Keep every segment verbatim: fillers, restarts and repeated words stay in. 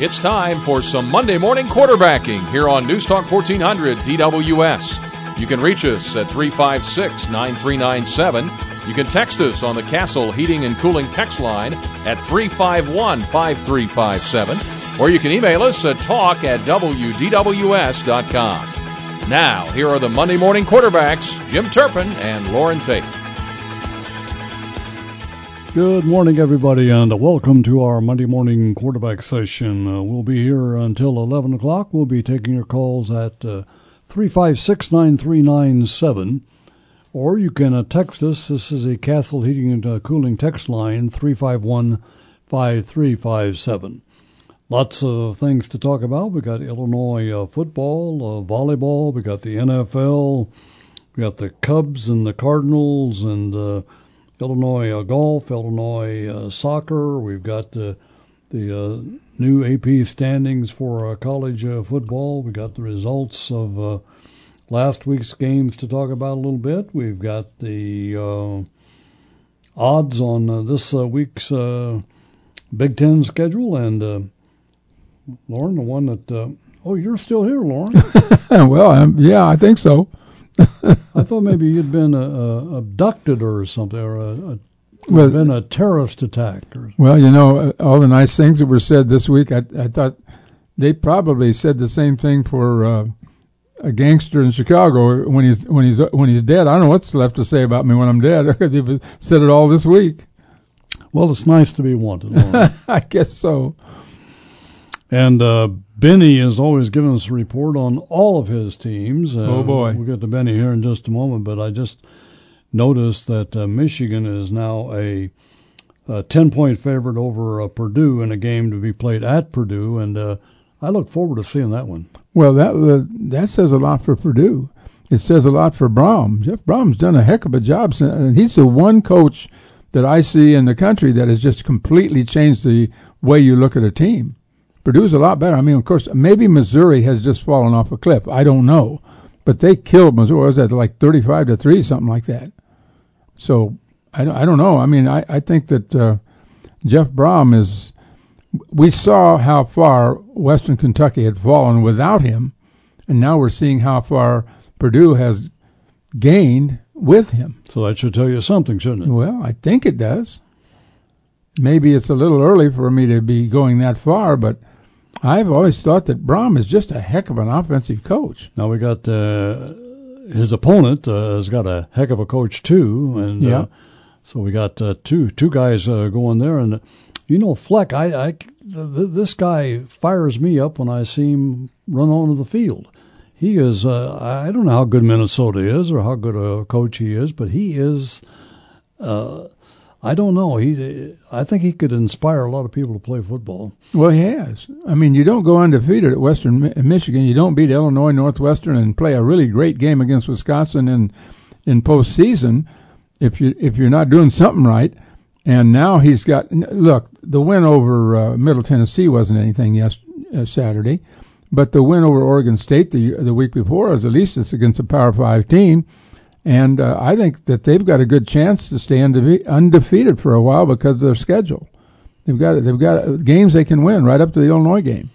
It's time for some Monday morning quarterbacking here on News Talk fourteen hundred D W S. You can reach us at three five six, nine three nine seven. You can text us on the Castle Heating and Cooling text line at three five one, five three five seven. Or you can email us at talk at w d w s dot com. Now, here are the Monday morning quarterbacks, Jim Turpin and Lauren Tate. Good morning, everybody, and welcome to our Monday morning quarterback session. Uh, we'll be here until eleven o'clock. We'll be taking your calls at uh, three five six, nine three nine seven, or you can uh, text us. This is a Castle Heating and uh, Cooling text line, three five one, five three five seven. Lots of things to talk about. We got Illinois uh, football, uh, volleyball. We got the N F L. We got the Cubs and the Cardinals, and uh, Illinois uh, golf, Illinois uh, soccer. We've got uh, the uh, new A P standings for uh, college uh, football. We got the results of uh, last week's games to talk about a little bit. We've got the uh, odds on uh, this uh, week's uh, Big Ten schedule. And uh, Lauren, the one that uh, oh, you're still here, Lauren. Well, um, yeah, I think so. I thought maybe you'd been uh, uh, abducted or something, or a, a, well, been a terrorist attack. Or well, you know, all the nice things that were said this week, I, I thought they probably said the same thing for uh, a gangster in Chicago when he's when he's when he's dead. I don't know what's left to say about me when I'm dead. They've said it all this week. Well, it's nice to be wanted, Lauren. I guess so. And uh, Benny is always giving us a report on all of his teams. Uh, oh, boy. We'll get to Benny here in just a moment, but I just noticed that uh, Michigan is now a ten-point favorite over uh, Purdue in a game to be played at Purdue, and uh, I look forward to seeing that one. Well, that uh, that says a lot for Purdue. It says a lot for Brom. Jeff Brom's done a heck of a job, and he's the one coach that I see in the country that has just completely changed the way you look at a team. Purdue's a lot better. I mean, of course, maybe Missouri has just fallen off a cliff. I don't know. But they killed Missouri. Was that like thirty-five to three, something like that? So I don't, I don't know. I mean, I, I think that uh, Jeff Brom is – we saw how far Western Kentucky had fallen without him, and now we're seeing how far Purdue has gained with him. So that should tell you something, shouldn't it? Well, I think it does. Maybe it's a little early for me to be going that far, but – I've always thought that Brom is just a heck of an offensive coach. Now we got uh, his opponent uh, has got a heck of a coach too, and yeah. uh, so we got uh, two two guys uh, going there. And uh, you know, Fleck, I, I th- this guy fires me up when I see him run onto the field. He is uh, I don't know how good Minnesota is or how good a coach he is, but he is. Uh, I don't know. He, I think he could inspire a lot of people to play football. Well, he has. I mean, you don't go undefeated at Western Michigan. You don't beat Illinois Northwestern and play a really great game against Wisconsin in in postseason if you if you're not doing something right. And now he's got look. The win over uh, Middle Tennessee wasn't anything yes uh, Saturday, but the win over Oregon State the the week before was at least it's against a Power Five team. And uh, I think that they've got a good chance to stay undefe- undefeated for a while because of their schedule. They've got they've got games they can win right up to the Illinois game.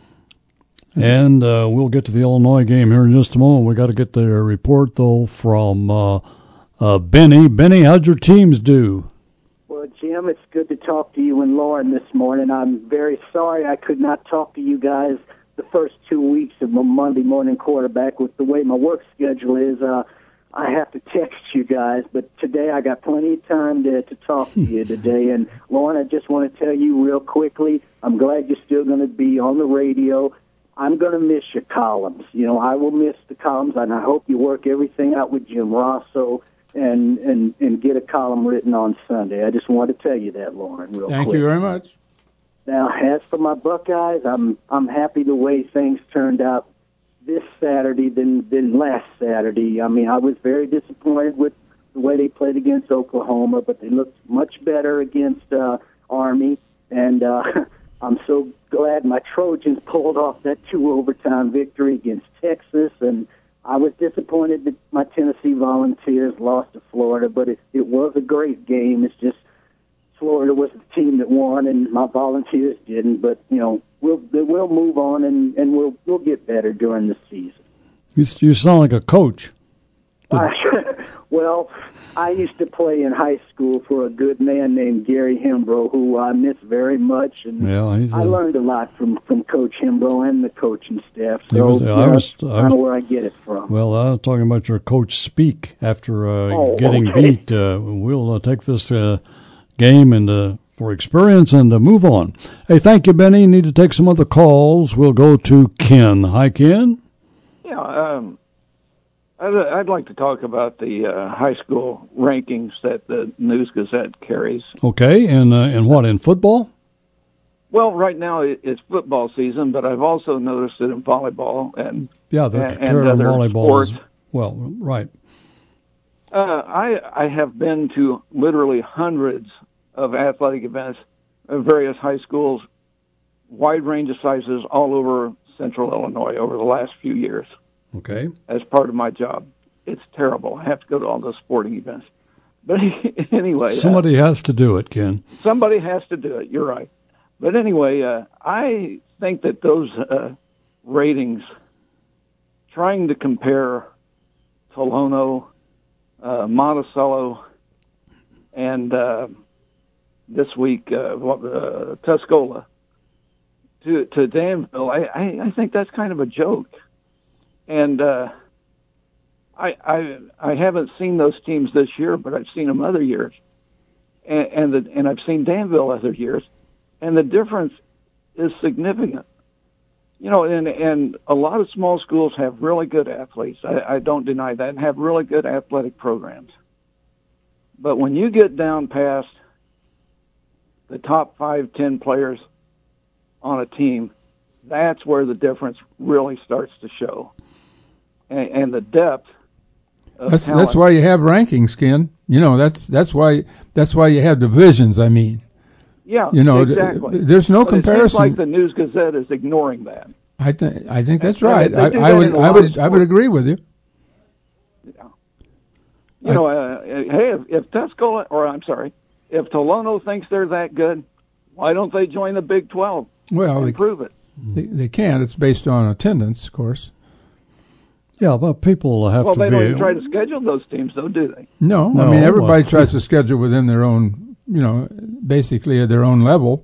And uh, we'll get to the Illinois game here in just a moment. We got to get the report though from uh, uh, Benny. Benny, how'd your teams do? Well, Jim, it's good to talk to you and Lauren this morning. I'm very sorry I could not talk to you guys the first two weeks of my Monday morning quarterback with the way my work schedule is. Uh, I have to text you guys, but today I got plenty of time to, to talk to you today. And, Lauren, I just want to tell you real quickly, I'm glad you're still going to be on the radio. I'm going to miss your columns. You know, I will miss the columns, and I hope you work everything out with Jim Rosso and, and, and get a column written on Sunday. I just want to tell you that, Lauren, real Thank quick. Thank you very much. Now, as for my Buckeyes, I'm I'm happy the way things turned out this Saturday than, than last Saturday. I mean, I was very disappointed with the way they played against Oklahoma, but they looked much better against uh, Army. And uh, I'm so glad my Trojans pulled off that two-overtime victory against Texas. And I was disappointed that my Tennessee Volunteers lost to Florida, but it, it was a great game. It's just Florida was the team that won, and my Volunteers didn't. But, you know, we'll we'll move on and, and we'll we'll get better during the season. You you sound like a coach. Well, I used to play in high school for a good man named Gary Hembrough, who I miss very much, and yeah, he's I a, learned a lot from, from Coach Hembrough and the coaching staff. So was, you I know, was, that's I kind was, of where I get it from. Well, I was talking about your coach speak after uh, oh, getting okay. beat. Uh, we'll uh, take this uh, game and uh, for experience and uh, move on. Hey, thank you, Benny. Need to take some other calls. We'll go to Ken. Hi, Ken. Yeah, um, I'd, I'd like to talk about the uh, high school rankings that the News Gazette carries. Okay, and uh, and what, in football? Well, right now it's football season, but I've also noticed it in volleyball and yeah, they're and, carrying and other volleyball sports. as well, right. Uh, I I have been to literally hundreds of athletic events at various high schools, wide range of sizes all over Central Illinois over the last few years. Okay. As part of my job. It's terrible. I have to go to all those sporting events. But anyway. Somebody uh, has to do it, Ken. Somebody has to do it. You're right. But anyway, uh, I think that those uh, ratings, trying to compare Tolono, uh, Monticello, and uh, this week uh, uh, Tuscola to, to Danville, I, I, I think that's kind of a joke. And uh, I, I I haven't seen those teams this year, but I've seen them other years, and and, the, and I've seen Danville other years, and the difference is significant. You know, and and a lot of small schools have really good athletes. I, I don't deny that, and have really good athletic programs. But when you get down past the top five, ten players on a team, that's where the difference really starts to show. And, and the depth of that's talent. that's why you have rankings, Ken. You know, that's that's why that's why you have divisions. I mean, yeah, you know, exactly. There's no but comparison. It seems like the News Gazette is ignoring that. I think I think that's And right. they I, do I that would in a I lot would of I would agree with you. Yeah. You I, know, uh, hey, if, if Tuscola, or I'm sorry, if Tolono thinks they're that good, why don't they join the Big twelve? Well, and they, prove it. They, they can't. It's based on attendance, of course. Yeah, but people have well, to they be. don't even try to schedule those teams, though, do they? No, No, I mean everybody well, tries to schedule within their own, you know, basically at their own level.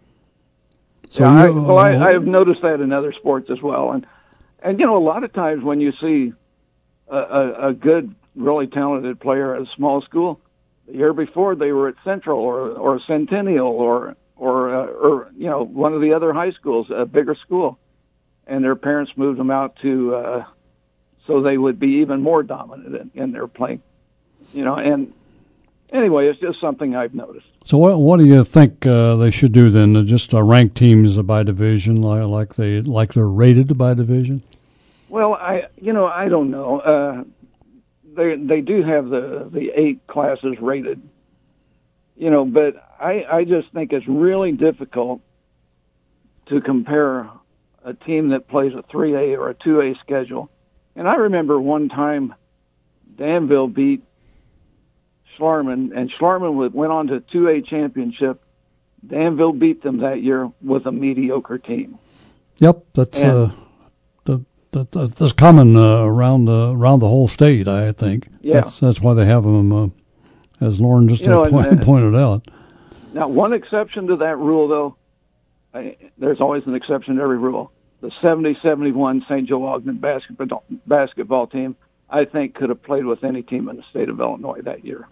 So yeah, I, you, well, I, I have noticed that in other sports as well, and and you know, a lot of times when you see a, a, a good, really talented player at a small school, the year before they were at Central or or Centennial or or uh, or you know one of the other high schools, a bigger school, and their parents moved them out to uh, so they would be even more dominant in, in their playing, you know. And anyway, it's just something I've noticed. So what what do you think uh, they should do then? Uh, Just uh, rank teams by division, like, like they like they're rated by division? Well, I you know I don't know. Uh, they they do have the the eight classes rated, you know, but I I just think it's really difficult to compare a team that plays a three A or a two A schedule. And I remember one time Danville beat Schlarman, and Schlarman went on to a two A championship. Danville beat them that year with a mediocre team. Yep, that's And- uh, the, that, that, that's common uh, around uh, around the whole state. I think. Yeah. that's, that's why they have them, uh, as Lauren just You know, uh, point, and, uh, pointed out. Now, one exception to that rule, though, I, there's always an exception to every rule. The seventy seventy-one Saint Joe Ogden basketball, basketball team, I think, could have played with any team in the state of Illinois that year.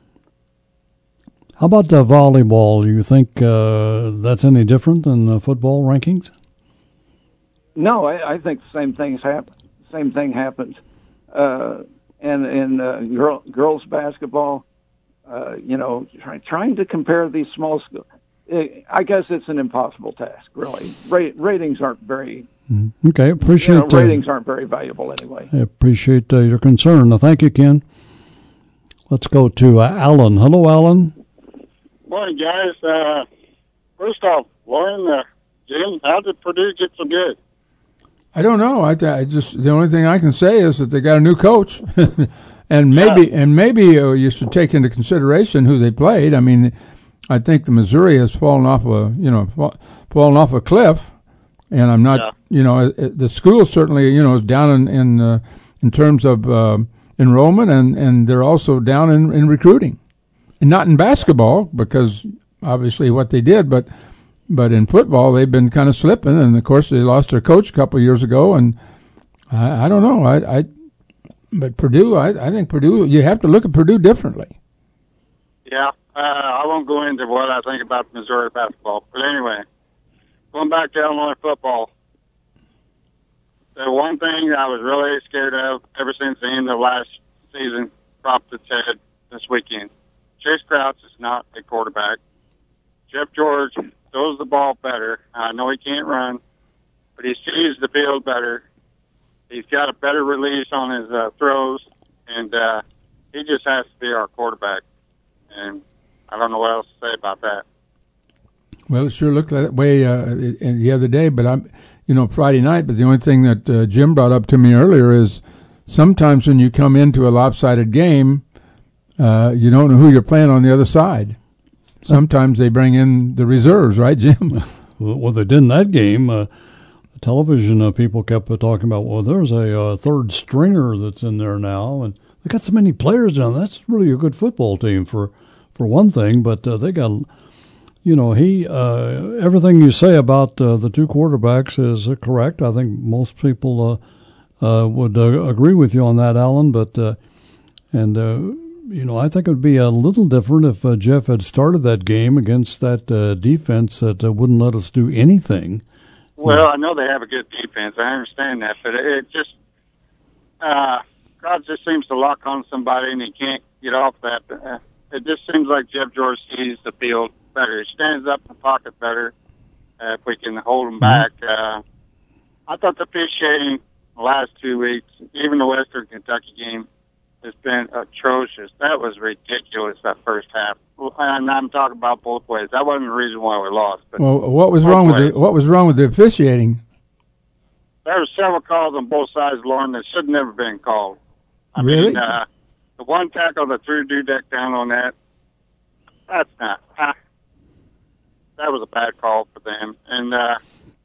How about the volleyball? Do you think uh, that's any different than the football rankings? No, I, I think the same things happen. Same thing happens, uh, and in uh, girl, girls basketball, uh, you know, try, trying to compare these small schools. I guess it's an impossible task, really. Ra- ratings aren't very. Mm-hmm. Okay, appreciate You know, uh, ratings aren't very valuable anyway. I appreciate uh, your concern. Uh, thank you, Ken. Let's go to uh, Alan. Hello, Alan. Morning, guys. Uh, first off, Lauren, uh, Jim, how did Purdue get so good? I don't know. I, I just the only thing I can say is that they got a new coach, and maybe Yeah. and maybe uh, you should take into consideration who they played. I mean, I think the Missouri has fallen off a you know fa- fallen off a cliff, And I'm not, Yeah. you know, the school certainly, you know, is down in in, uh, in terms of uh, enrollment, and, and they're also down in, in recruiting. And not in basketball, because obviously what they did, but but in football they've been kind of slipping. And of course they lost their coach a couple of years ago. And I, I don't know, I, I but Purdue, I, I think Purdue, you have to look at Purdue differently. Yeah, uh, I won't go into what I think about Missouri basketball, but anyway. Going back to Illinois football, the one thing I was really scared of ever since the end of last season popped its head this weekend. Chase Crouch is not a quarterback. Jeff George throws the ball better. I know he can't run, but he sees the field better. He's got a better release on his uh, throws, and uh, he just has to be our quarterback. And I don't know what else to say about that. Well, it sure looked that way uh, the other day, but I'm, you know, Friday night. But the only thing that uh, Jim brought up to me earlier is sometimes when you come into a lopsided game, uh, you don't know who you're playing on the other side. Sometimes they bring in the reserves, right, Jim? Well, they did in that game. Uh, television uh, people kept uh, talking about, well, there's a uh, third stringer that's in there now, and they got so many players down. That's really a good football team for, for one thing, but uh, they got. You know, he uh, everything you say about uh, the two quarterbacks is uh, correct. I think most people uh, uh, would uh, agree with you on that, Alan. But uh, and uh, you know, I think it would be a little different if uh, Jeff had started that game against that uh, defense that uh, wouldn't let us do anything. Well, I know they have a good defense. I understand that, but it just uh, God just seems to lock on somebody and he can't get off that. Uh, it just seems like Jeff George sees the field better. He stands up in the pocket better uh, if we can hold him back. Uh, I thought the officiating the last two weeks, even the Western Kentucky game, has been atrocious. That was ridiculous, that first half. And I'm talking about both ways. That wasn't the reason why we lost. But well, what was wrong ways. with the, what was wrong with the officiating? There were several calls on both sides, Lauren, that should never been called. I Really? mean, uh, the one tackle that threw Dudek down on that, that's not. Uh, that was a bad call for them. And uh,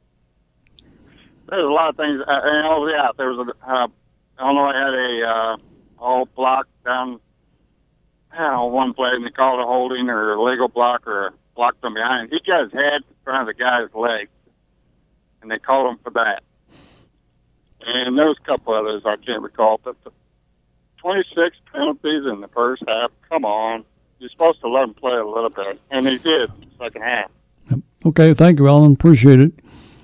there's a lot of things. Uh, and oh, yeah, there was a, uh, Illinois had a uh, all block down on one play, and they called a holding or a legal block or a block from behind. He got his head in front of the guy's leg, and they called him for that. And there was a couple others I can't recall, but the twenty-six penalties in the first half, come on. You're supposed to let him play a little bit, and he did in the second half. Okay, thank you, Alan. Appreciate it.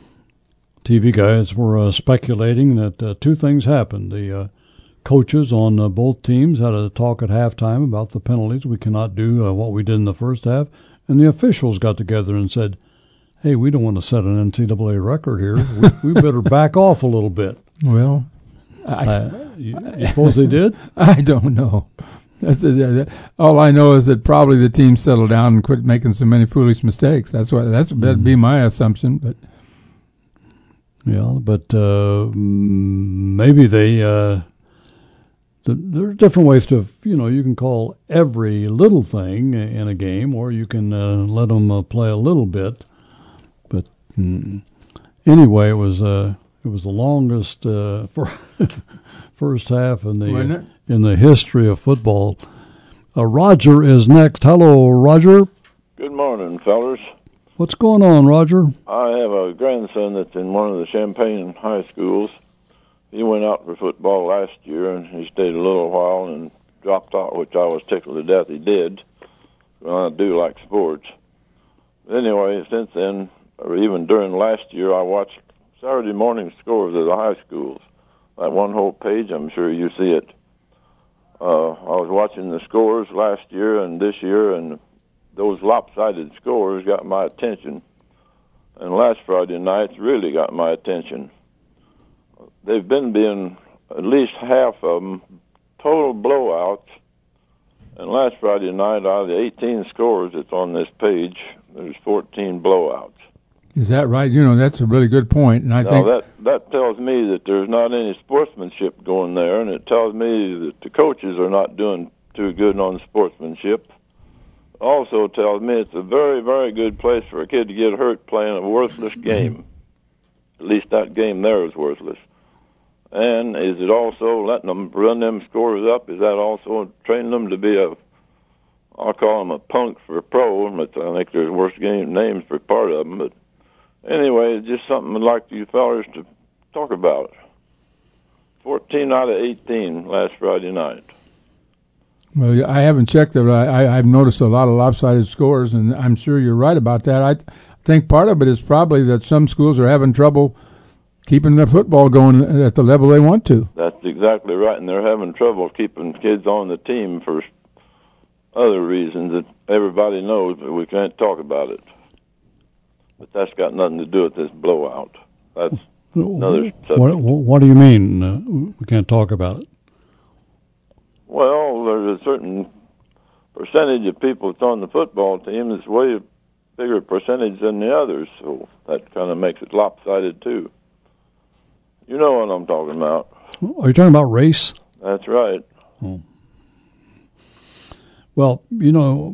T V guys were uh, speculating that uh, two things happened. The uh, coaches on uh, both teams had a talk at halftime about the penalties. We cannot do uh, what we did in the first half. And the officials got together and said, hey, we don't want to set an N C double A record here. We, we better back off a little bit. Well, I, uh, you, you suppose they did? I don't know. That's a, all I know is that probably the team settled down and quit making so many foolish mistakes. That's what that's that'd mm-hmm. be my assumption. But yeah, but uh, maybe they. Uh, the, there are different ways to, you know, you can call every little thing in a game, or you can uh, let them uh, play a little bit. But mm, anyway, it was uh, it was the longest uh, for first half in the in the history of football. Uh, Roger is next. Hello, Roger. Good morning, fellas. What's going on, Roger? I have a grandson that's in one of the Champaign high schools. He went out for football last year, and he stayed a little while and dropped out, which I was tickled to death he did. Well, I do like sports. But anyway, since then, or even during last year, I watched Saturday morning scores of the high schools. That one whole page, I'm sure you see it. Uh, I was watching the scores last year and this year, and those lopsided scores got my attention. And last Friday night really got my attention. They've been being at least half of them total blowouts. And last Friday night, out of the eighteen scores that's on this page, there's fourteen blowouts. Is that right? You know, that's a really good point. And I now, think that that tells me that there's not any sportsmanship going there, and it tells me that the coaches are not doing too good on sportsmanship. Also tells me it's a very, very good place for a kid to get hurt playing a worthless game. at least that game there is worthless. And is it also letting them run them scores up? Is that also training them to be a, I'll call them a punk for a pro, but I think there's worse game names for part of them. But anyway, it's just something I'd like you fellas to talk about. fourteen out of eighteen last Friday night. Well, I haven't checked it, but I, I, I've noticed a lot of lopsided scores, and I'm sure you're right about that. I th- think part of it is probably that some schools are having trouble keeping the football going at the level they want to. That's exactly right, and they're having trouble keeping kids on the team for other reasons that everybody knows, but we can't talk about it. But that's got nothing to do with this blowout. That's another subject. What, what do you mean uh, we can't talk about it? Well, there's a certain percentage of people that's on the football team that's way bigger percentage than the others, so that kind of makes it lopsided too. You know what I'm talking about. Are you talking about race? That's right. Oh. Well, you know,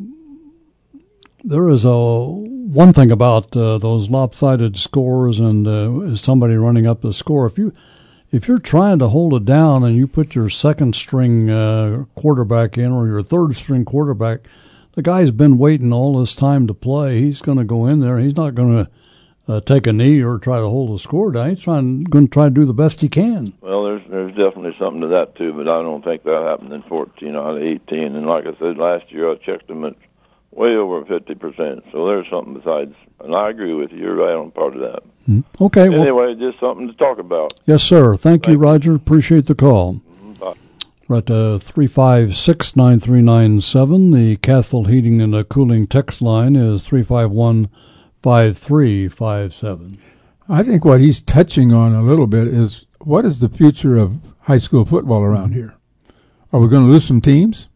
there is a one thing about uh, those lopsided scores and uh, somebody running up the score. If you if you're trying to hold it down and you put your second string uh, quarterback in or your third string quarterback, the guy's been waiting all this time to play. He's going to go in there. He's not going to Uh, take a knee or try to hold a score down. He's trying, going to try to do the best he can. Well, there's there's definitely something to that too, but I don't think that happened in fourteen out of eighteen. And like I said last year, I checked them at way over fifty percent. So there's something besides, and I agree with you. You're right on part of that. Mm. Okay. Well, anyway, just something to talk about. Yes, sir. Thank, Thank you, you, Roger. Appreciate the call. Mm-hmm. Bye. We're at uh, three five six, nine three nine seven. The Castle Heating and uh, Cooling text line is three five one, five three five seven. I think what he's touching on a little bit is what is the future of high school football around here? Are we going to lose some teams?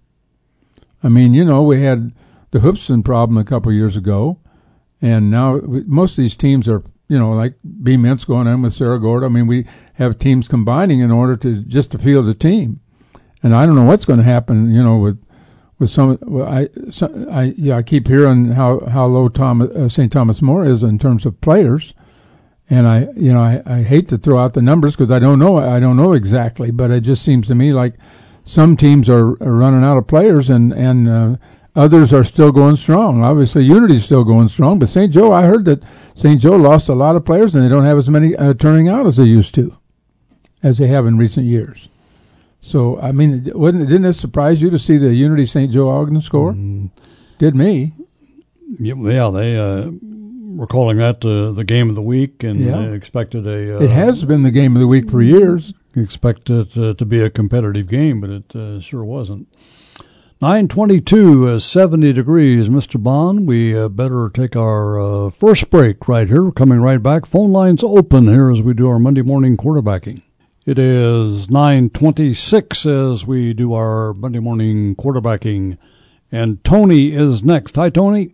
I mean, you know, we had the Hoopson problem a couple of years ago, and now we, most of these teams are, you know, like B. Mintz going in with Cerro Gordo. I mean, we have teams combining in order to just to field a team. And I don't know what's going to happen, you know, with with some. I, some, I, yeah, I keep hearing how, how low Thomas, uh, Saint Thomas More is in terms of players. And I, you know, I, I hate to throw out the numbers because I don't know, I don't know exactly, but it just seems to me like some teams are, are running out of players and, and, uh, others are still going strong. Obviously, Unity's still going strong, but Saint Joe, I heard that Saint Joe lost a lot of players and they don't have as many uh, turning out as they used to, as they have in recent years. So, I mean, wouldn't, didn't it surprise you to see the Unity Saint Joe Ogden score? Mm. Did me. Yeah, they, uh, we're calling that uh, the game of the week, and yeah. uh, expected a. Uh, it has been the game of the week for years. Expect it uh, to be a competitive game, but it uh, sure wasn't. nine twenty-two, uh, seventy degrees, Mister Bond. We uh, better take our uh, first break right here. We're coming right back. Phone lines open here as we do our Monday morning quarterbacking. It is nine twenty-six as we do our Monday morning quarterbacking, and Tony is next. Hi, Tony.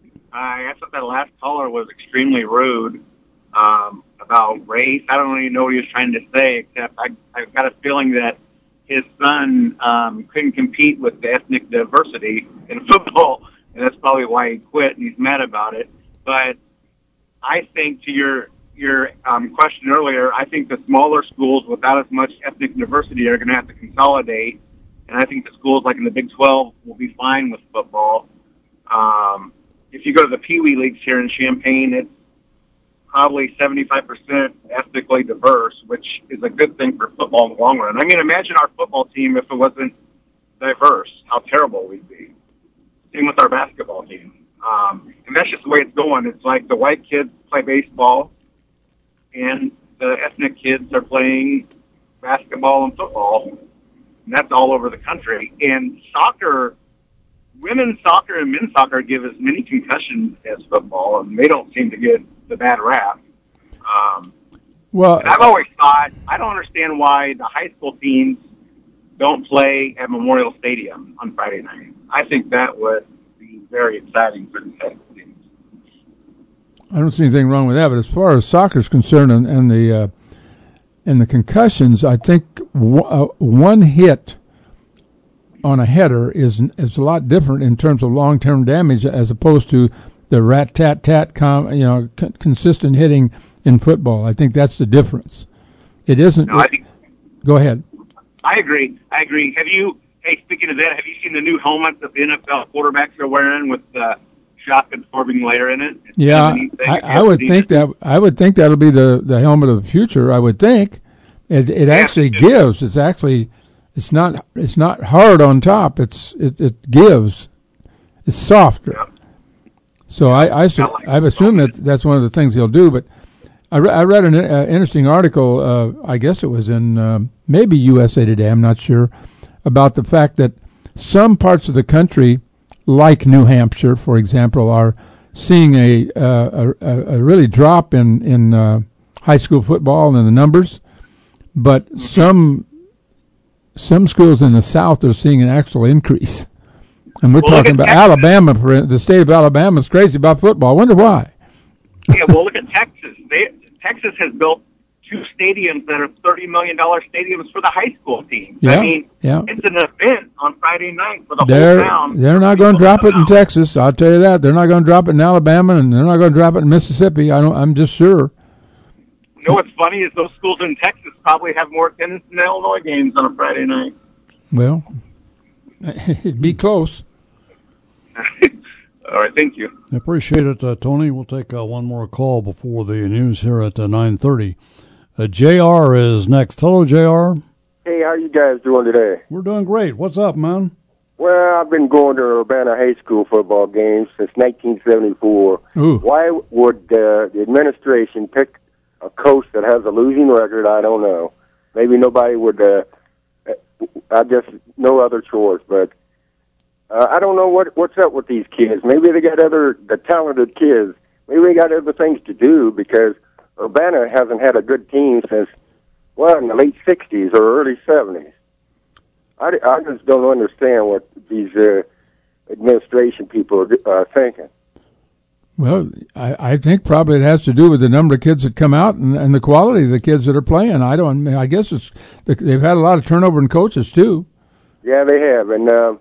I thought that last caller was extremely rude um, about race. I don't even know what he was trying to say, except I, I've got a feeling that his son um, couldn't compete with the ethnic diversity in football, and that's probably why he quit, and he's mad about it. But I think to your your um, question earlier, I think the smaller schools without as much ethnic diversity are going to have to consolidate, and I think the schools like in the Big twelve will be fine with football. Um, if you go to the Pee Wee leagues here in Champaign, it's probably seventy-five percent ethnically diverse, which is a good thing for football in the long run. I mean, imagine our football team if it wasn't diverse, how terrible we'd be. Same with our basketball team. Um, and that's just the way it's going. It's like the white kids play baseball, and the ethnic kids are playing basketball and football. And that's all over the country. And soccer, women's soccer and men's soccer give as many concussions as football, and they don't seem to get the bad rap. Um, well, and I've always thought, I don't understand why the high school teams don't play at Memorial Stadium on Friday night. I think that would be very exciting for the high school teams. I don't see anything wrong with that, but as far as soccer is concerned and, and the uh, and the concussions, I think w- uh, one hit on a header is is a lot different in terms of long-term damage as opposed to the rat-tat-tat, com, you know, c- consistent hitting in football. I think that's the difference. It isn't. No, I think, go ahead. I agree. I agree. Have you, hey, speaking of that, have you seen the new helmets that the N F L quarterbacks are wearing with the shock absorbing layer in it? It's yeah, I, I would think that I would think that'll be the, the helmet of the future. I would think it it yeah, actually it gives. It's actually it's not it's not hard on top. It's it, it gives. It's softer. Yeah. So I I, I assume that that's one of the things he'll do. But I, re- I read an uh, interesting article. Uh, I guess it was in uh, maybe U S A Today. I'm not sure, about the fact that some parts of the country, like New Hampshire, for example, are seeing a uh, a, a really drop in in uh, high school football and the numbers, but some some schools in the South are seeing an actual increase. And we're well, talking about Texas. Alabama. For the state of Alabama is crazy about football. I wonder why. Yeah, well, look at Texas. They, Texas has built two stadiums that are thirty million dollars stadiums for the high school team. Yeah, I mean, yeah. It's an event on Friday night for the they're, whole town. They're not going to drop it in Texas. I'll tell you that. They're not going to drop it in Alabama, and they're not going to drop it in Mississippi. I don't. I'm just sure. You know what's funny is those schools in Texas probably have more attendance than the Illinois games on a Friday night. Well, it'd be close. All right, thank you. I appreciate it, uh, Tony. We'll take uh, one more call before the news here at uh, nine thirty. Uh, J R is next. Hello, J R. Hey, how you guys doing today? We're doing great. What's up, man? Well, I've been going to Urbana High School football games since nineteen seventy-four. Ooh. Why would uh, the administration pick a coach that has a losing record? I don't know. Maybe nobody would. Uh, I just no other choice, but uh, I don't know what what's up with these kids. Maybe they got other the talented kids. Maybe they got other things to do because Urbana hasn't had a good team since, well, in the late sixties or early seventies. I, I just don't understand what these uh, administration people are uh, thinking. Well, I, I think probably it has to do with the number of kids that come out and, and the quality of the kids that are playing. I don't. I guess it's they've had a lot of turnover in coaches too. Yeah, they have. And uh,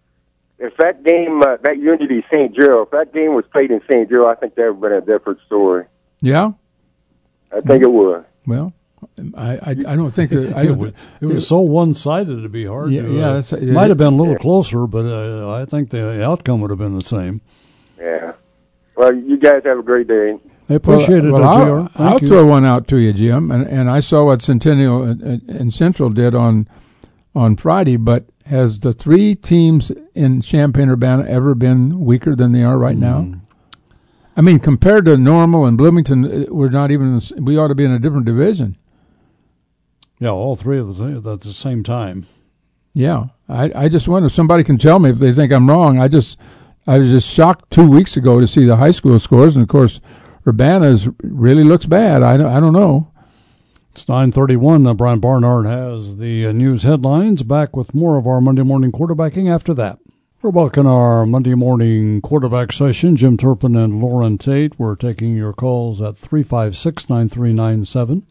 if that game, uh, that Unity Saint Joe, if that game was played in Saint Joe, I think that would have been a different story. Yeah, I think it would. Well, I, I, I don't think that I it, don't was, it was so one-sided it'd be hard. Yeah, to, yeah uh, that's, it might have been a little closer, but uh, I think the outcome would have been the same. Yeah. Well, you guys have a great day. I appreciate well, it, well, J I'll, R. Thank I'll you. throw one out to you, Jim, and, and I saw what Centennial and, and Central did on on Friday. But has the three teams in Champaign-Urbana ever been weaker than they are right mm. now? I mean, compared to Normal and Bloomington, we're not even. We ought to be in a different division. Yeah, all three of the at the same time. Yeah, I, I just wonder if somebody can tell me if they think I'm wrong. I just I was just shocked two weeks ago to see the high school scores, and of course, Urbana's really looks bad. I don't, I don't know. It's nine thirty-one. Uh, Brian Barnard has the uh, news headlines. Back with more of our Monday morning quarterbacking after that. We're back in our Monday morning quarterback session. Jim Turpin and Lauren Tate. We're taking your calls at three five six, nine three nine seven.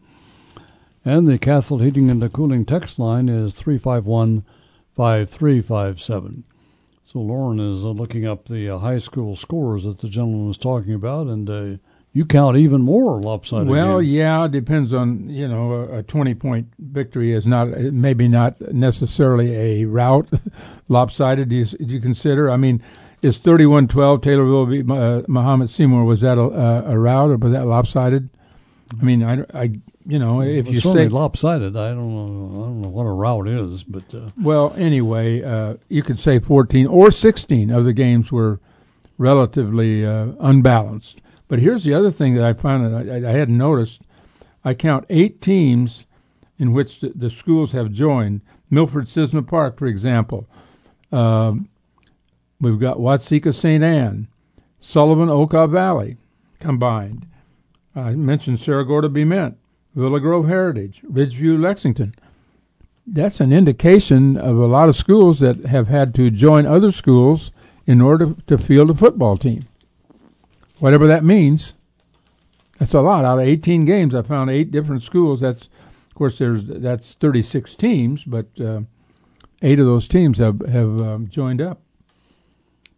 And the Castle Heating and Cooling text line is three five one, five three five seven. So Lauren is uh, looking up the uh, high school scores that the gentleman was talking about, and uh, you count even more lopsided Well, games. yeah, it depends on, you know, a twenty-point victory is not, maybe not necessarily a rout lopsided, do you, do you consider? I mean, is thirty-one twelve Taylorville beat uh, Muhammad Seymour, was that a, a, a rout or was that lopsided? I mean, I, I you know, if well, you certainly say lopsided, I don't know, I don't know what a rout is, but uh, well, anyway, uh, you could say fourteen or sixteen of the games were relatively uh, unbalanced. But here's the other thing that I found that I, I hadn't noticed. I count eight teams in which the, the schools have joined. Milford Sisma Park, for example. Um, we've got Watseka Saint Anne, Sullivan Okaw Valley combined. I mentioned Cerro Gordo Bement, Villa Grove Heritage, Ridgeview Lexington. That's an indication of a lot of schools that have had to join other schools in order to field a football team. Whatever that means, that's a lot. Out of eighteen games, I found eight different schools. That's, of course, there's that's thirty-six teams, but uh, eight of those teams have have um, joined up.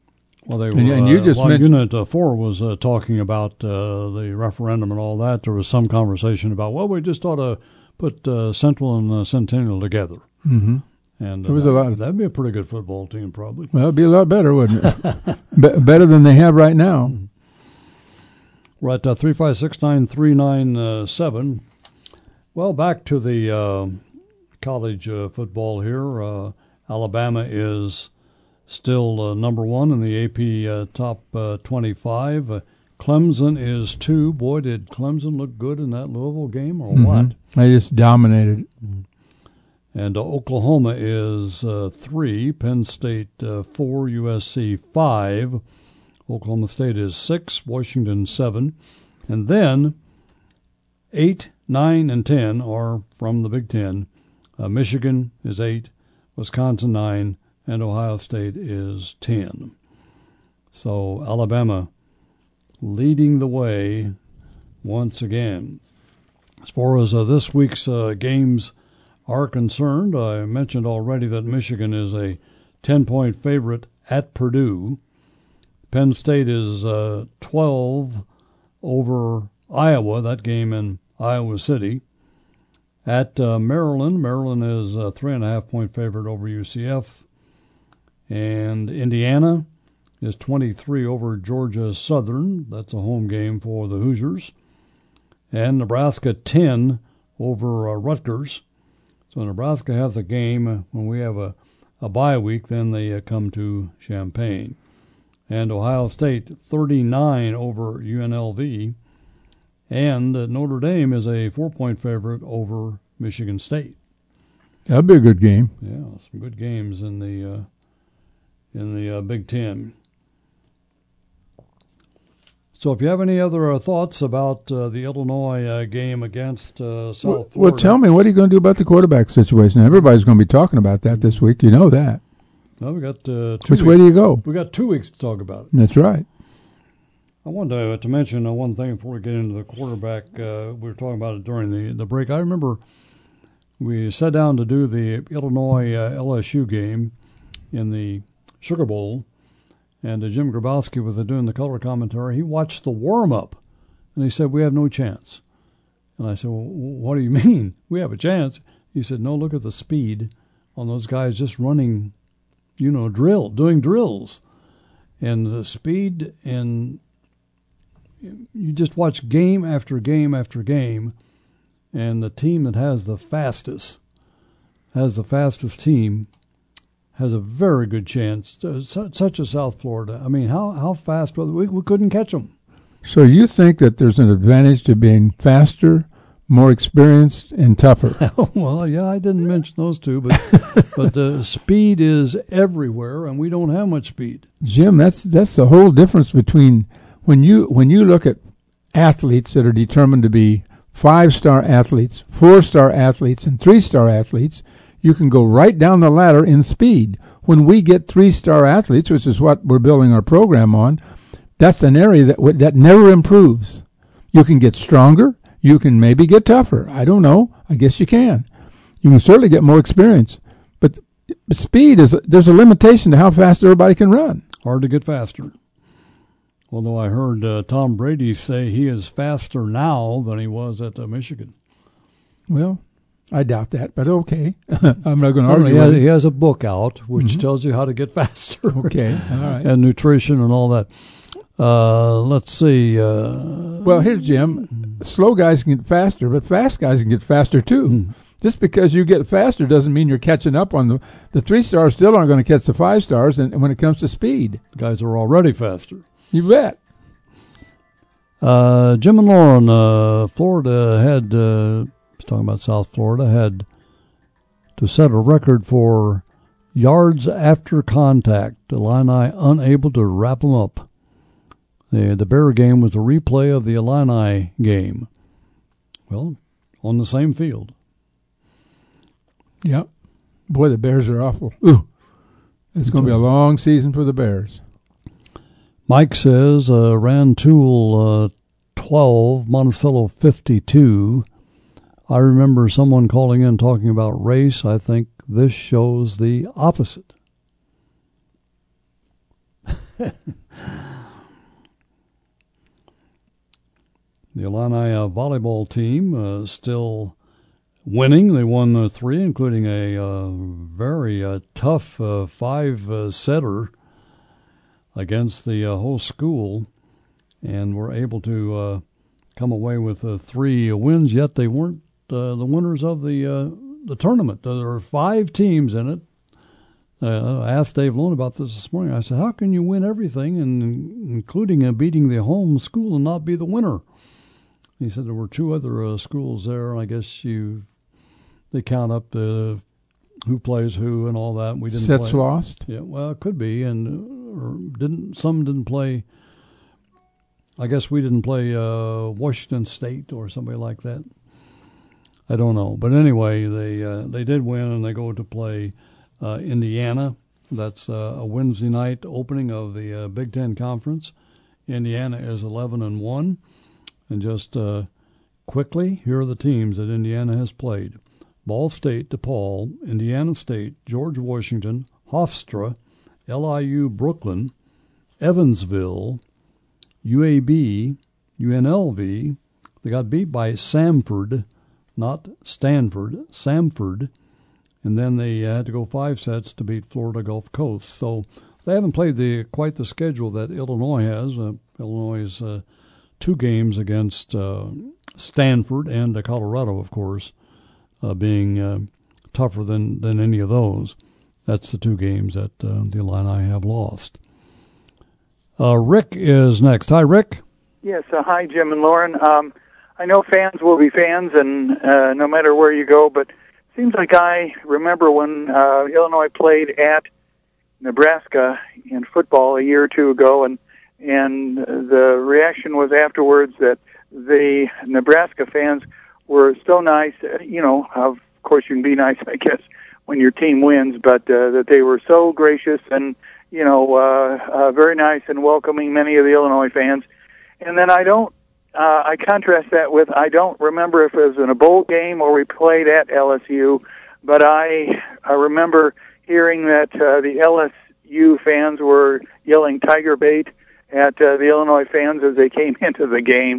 Well, they were, and, and you just uh, while mentioned, Unit uh, four was uh, talking about uh, the referendum and all that, there was some conversation about, well, we just ought to put uh, Central and uh, Centennial together. Mm-hmm. And uh, there was that, a lot of, that'd be a pretty good football team, probably. Well, it'd be a lot better, wouldn't it? Be- better than they have right now. We're at uh, three five six, nine three nine seven. Well, back to the uh, college uh, football here. Uh, Alabama is still uh, number one in the A P uh, top uh, twenty-five. Uh, Clemson is two. Boy, did Clemson look good in that Louisville game or Mm-hmm. what? They just dominated. And uh, Oklahoma is uh, three. Penn State uh, four. U S C five. Oklahoma State is six. Washington seven. And then eight, nine, and ten are from the Big Ten. Uh, Michigan is eight. Wisconsin nine. And Ohio State is ten. So Alabama leading the way once again. As far as uh, this week's uh, games are concerned, I mentioned already that Michigan is a ten-point favorite at Purdue. Penn State is uh, twelve over Iowa, that game in Iowa City. At uh, Maryland, Maryland is a three and a half point favorite over U C F. And Indiana is twenty-three over Georgia Southern. That's a home game for the Hoosiers. And Nebraska ten over uh, Rutgers. So Nebraska has a game when we have a, a bye week, then they uh, come to Champaign. And Ohio State thirty-nine over U N L V. And uh, Notre Dame is a four-point favorite over Michigan State. That'd be a good game. Yeah, some good games in the uh, in the uh, Big Ten. So if you have any other uh, thoughts about uh, the Illinois uh, game against uh, South well, Florida. Well, tell me, what are you going to do about the quarterback situation? Everybody's going to be talking about that this week. You know that. Well, we got uh, two Which weeks. way do you go? We got two weeks to talk about it. That's right. I wanted to, uh, to mention uh, one thing before we get into the quarterback. Uh, we were talking about it during the, the break. I remember we sat down to do the Illinois uh, L S U game in the Sugar Bowl, and uh, Jim Grabowski was uh, doing the color commentary. He watched the warm-up, and he said, we have no chance. And I said, well, what do you mean? We have a chance. He said, no, look at the speed on those guys just running, you know, drill, doing drills. And the speed, and you just watch game after game after game, and the team that has the fastest, has the fastest team, has a very good chance, to, such as South Florida. I mean, how, how fast, we, we couldn't catch them. So you think that there's an advantage to being faster, more experienced, and tougher? Well, yeah, I didn't mention those two, but but the speed is everywhere, and we don't have much speed. Jim, that's that's the whole difference between when you when you look at athletes that are determined to be five-star athletes, four-star athletes, and three-star athletes. You can go right down the ladder in speed. When we get three-star athletes, which is what we're building our program on, that's an area that w- that never improves. You can get stronger. You can maybe get tougher. I don't know. I guess you can. You can certainly get more experience. But speed is, there's a limitation to how fast everybody can run. Hard to get faster. Although I heard uh, Tom Brady say he is faster now than he was at uh, Michigan. Well, I doubt that, but okay. I'm not going to argue. He has, with he has a book out which mm-hmm. tells you how to get faster. Okay, all right. And nutrition and all that. Uh, let's see. Uh, well, here's Jim. Slow guys can get faster, but fast guys can get faster too. Mm. Just because you get faster doesn't mean you're catching up on the the three stars. Still aren't going to catch the five stars. And when it comes to speed, guys are already faster. You bet. Uh, Jim and Lauren, uh, Florida had. Uh, talking about South Florida, had to set a record for yards after contact. The Illini unable to wrap them up. The, the Bear game was a replay of the Illini game. Well, on the same field. Yep. Boy, the Bears are awful. Ooh. It's going to be a long season for the Bears. Mike says, uh, Rantoul uh, twelve, Monticello fifty-two. I remember someone calling in talking about race. I think this shows the opposite. The Illini uh, volleyball team uh, still winning. They won uh, three, including a uh, very uh, tough uh, five-setter against the uh, whole school, and were able to uh, come away with uh, three wins. Yet they weren't uh, the winners of the uh, the tournament. There were five teams in it. Uh, I asked Dave Lone about this this morning. I said, "How can you win everything, and including uh, beating the home school, and not be the winner?" He said there were two other uh, schools there. I guess you they count up the who plays who and all that. We didn't Sets play. lost. Yeah, well, it could be, and or didn't some didn't play. I guess we didn't play uh, Washington State or somebody like that. I don't know, but anyway, they uh, they did win, and they go to play uh, Indiana. That's uh, a Wednesday night opening of the uh, Big Ten Conference. Indiana is eleven and one. And just uh, quickly, here are the teams that Indiana has played. Ball State, DePaul, Indiana State, George Washington, Hofstra, L I U Brooklyn, Evansville, U A B, U N L V. They got beat by Samford, not Stanford, Samford. And then they had to go five sets to beat Florida Gulf Coast. So they haven't played the quite the schedule that Illinois has. Uh, Illinois is uh, two games against uh, Stanford and uh, Colorado, of course, uh, being uh, tougher than, than any of those. That's the two games that uh, the Illini have lost. Uh, Rick is next. Hi, Rick. Yes, uh, hi, Jim and Lauren. Um, I know fans will be fans, and uh, no matter where you go, but it seems like I remember when uh, Illinois played at Nebraska in football a year or two ago, and And the reaction was afterwards that the Nebraska fans were so nice. You know, of course you can be nice, I guess, when your team wins, but uh, that they were so gracious and, you know, uh, uh, very nice and welcoming many of the Illinois fans. And then I don't, uh, I contrast that with, I don't remember if it was in a bowl game or we played at L S U, but I, I remember hearing that uh, the L S U fans were yelling Tiger Bait at uh, the Illinois fans as they came into the game.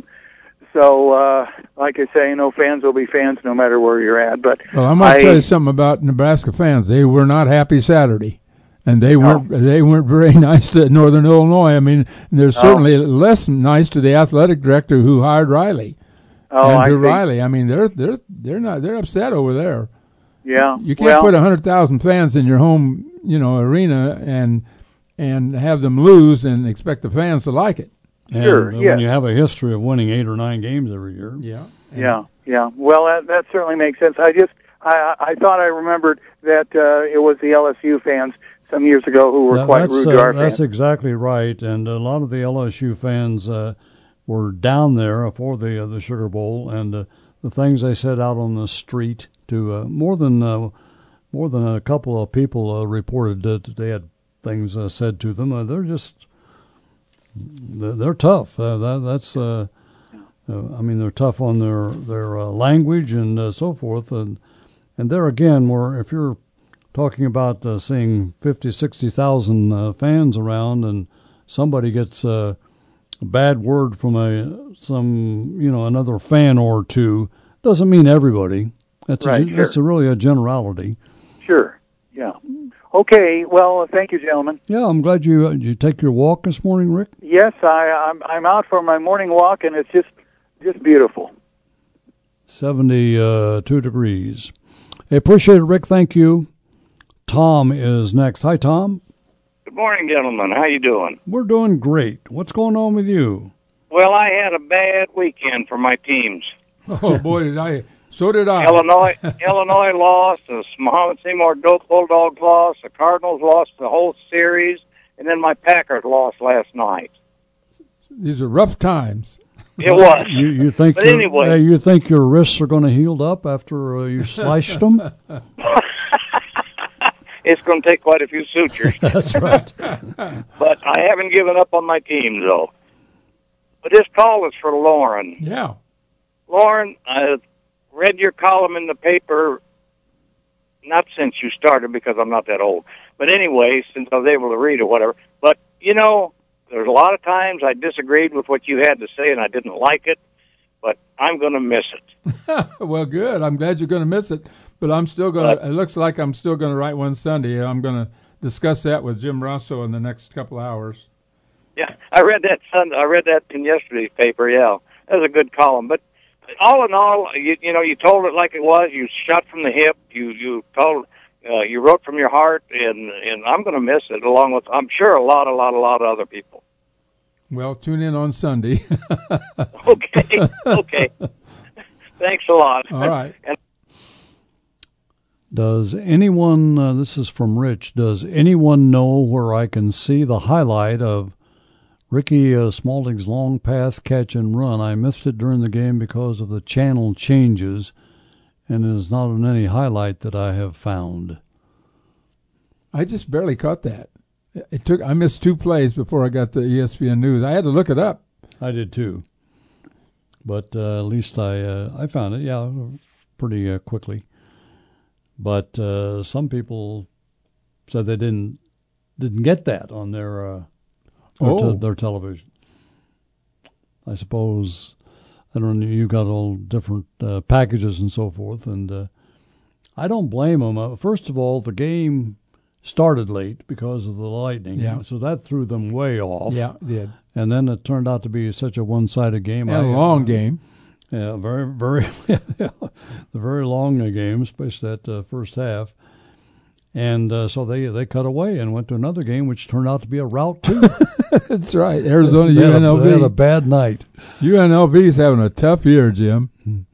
So, uh, like I say, no fans will be fans no matter where you're at. But well, I'm going to tell you something about Nebraska fans. They were not happy Saturday, and they weren't. No. They weren't very nice to Northern Illinois. I mean, they're certainly no. less nice to the athletic director who hired Riley. Oh, and I to see. Riley. I mean, they're they're they're not they're upset over there. Yeah, you can't well, put a hundred thousand fans in your home, you know, arena and. and have them lose and expect the fans to like it. And sure, uh, yes. when you have a history of winning eight or nine games every year. Yeah. Yeah, yeah. Well, that, that certainly makes sense. I just, I, I thought I remembered that uh, it was the L S U fans some years ago who were that, quite rude to uh, our that's fans. That's exactly right. And a lot of the L S U fans uh, were down there for the uh, the Sugar Bowl, and uh, the things they said out on the street to uh, more than uh, more than a couple of people uh, reported that they had things uh, said to them. Uh, they're just they're, they're tough. Uh, that, that's uh, uh, I mean, they're tough on their their uh, language and uh, so forth. And and there again, where if you're talking about uh, seeing fifty, sixty thousand uh, fans around, and somebody gets uh, a bad word from a some you know another fan or two, doesn't mean everybody. That's right, a, sure. that's a really a generality. Sure. Yeah. Okay. Well, thank you, gentlemen. Yeah, I'm glad you uh, you take your walk this morning, Rick. Yes, I, I'm I'm out for my morning walk, and it's just just beautiful. seventy-two degrees. I appreciate it, Rick. Thank you. Tom is next. Hi, Tom. Good morning, gentlemen. How you doing? We're doing great. What's going on with you? Well, I had a bad weekend for my teams. Oh boy, did I! So did I. Illinois, Illinois lost. The Muhammad Seymour Doak Bulldogs lost. The Cardinals lost the whole series, and then my Packers lost last night. These are rough times. It was. You, you think? But your, anyway, uh, you think your wrists are going to heal up after uh, you sliced them? It's going to take quite a few sutures. That's right. But I haven't given up on my team, though. But this call is for Lauren. Yeah. Lauren, I read your column in the paper, not since you started because I'm not that old, but anyway, since I was able to read or whatever. But you know, there's a lot of times I disagreed with what you had to say and I didn't like it, but I'm going to miss it. Well, good. I'm glad you're going to miss it, but I'm still going to, it looks like I'm still going to write one Sunday. I'm going to discuss that with Jim Rosso in the next couple hours. Yeah, I read that Sunday, I read that in yesterday's paper, yeah. That was a good column, but all in all, you, you know, you told it like it was. You shot from the hip. You, you told, uh, you wrote from your heart, and, and I'm going to miss it along with, I'm sure, a lot, a lot, a lot of other people. Well, tune in on Sunday. Okay, okay. Thanks a lot. All right. And does anyone, uh, this is from Rich, does anyone know where I can see the highlight of Ricky uh, Smalding's long pass, catch, and run? I missed it during the game because of the channel changes, and it is not on any highlight that I have found. I just barely caught that. It took. I missed two plays before I got the E S P N News. I had to look it up. I did too, but uh, at least I uh, I found it. Yeah, pretty uh, quickly. But uh, some people said they didn't didn't get that on their uh, their, oh. te- their television. I suppose I don't know. You've got all different uh, packages and so forth, and uh, I don't blame them. Uh, first of all, the game started late because of the lightning, yeah. so that threw them way off. Yeah, it did. And then it turned out to be such a one-sided game. And I, a long uh, game. Yeah, very, very, the very long game, especially that uh, first half. And uh, so they they cut away and went to another game, which turned out to be a rout too. That's right, Arizona they U N L V. Had a, they had a bad night. U N L V is having a tough year, Jim.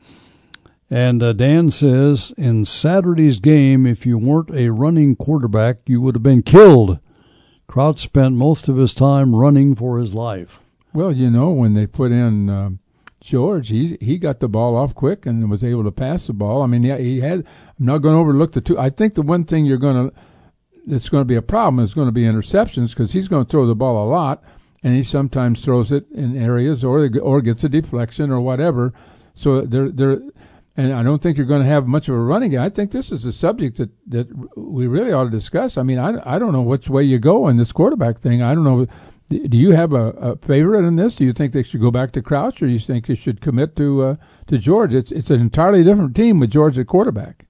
And uh, Dan says, in Saturday's game, if you weren't a running quarterback, you would have been killed. Crouch spent most of his time running for his life. Well, you know, when they put in uh, George, he he got the ball off quick and was able to pass the ball. I mean, he, he had. I'm not going to overlook the two. I think the one thing you're going to that's going to be a problem is going to be interceptions, because he's going to throw the ball a lot, and he sometimes throws it in areas or or gets a deflection or whatever. So they're they're. And I don't think you're going to have much of a running game. I think this is a subject that, that we really ought to discuss. I mean, I, I don't know which way you go in this quarterback thing. I don't know. Do you have a, a favorite in this? Do you think they should go back to Crouch, or do you think they should commit to uh, to George? It's it's an entirely different team with George at quarterback.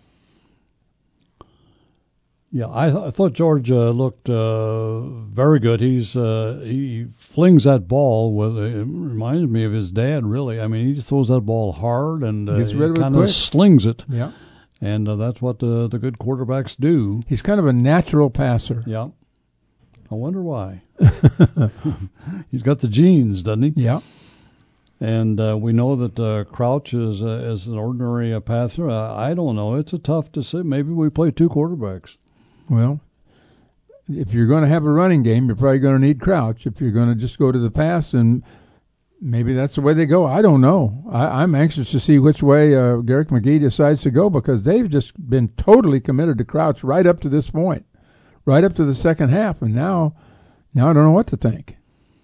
Yeah, I, th- I thought George uh, looked uh, very good. He's uh, he flings that ball with. It reminds me of his dad, really. I mean, he just throws that ball hard and uh, he kind of slings it. Yeah, and uh, that's what the the good quarterbacks do. He's kind of a natural passer. Yeah, I wonder why. He's got the genes, doesn't he? Yeah. And uh, we know that uh, Crouch is uh, is an ordinary uh, passer. Uh, I don't know. It's a tough decision. Maybe we play two quarterbacks. Well, if you're going to have a running game, you're probably going to need Crouch. If you're going to just go to the pass, and maybe that's the way they go. I don't know. I, I'm anxious to see which way uh, Garrick McGee decides to go, because they've just been totally committed to Crouch right up to this point, right up to the second half, and now, now I don't know what to think.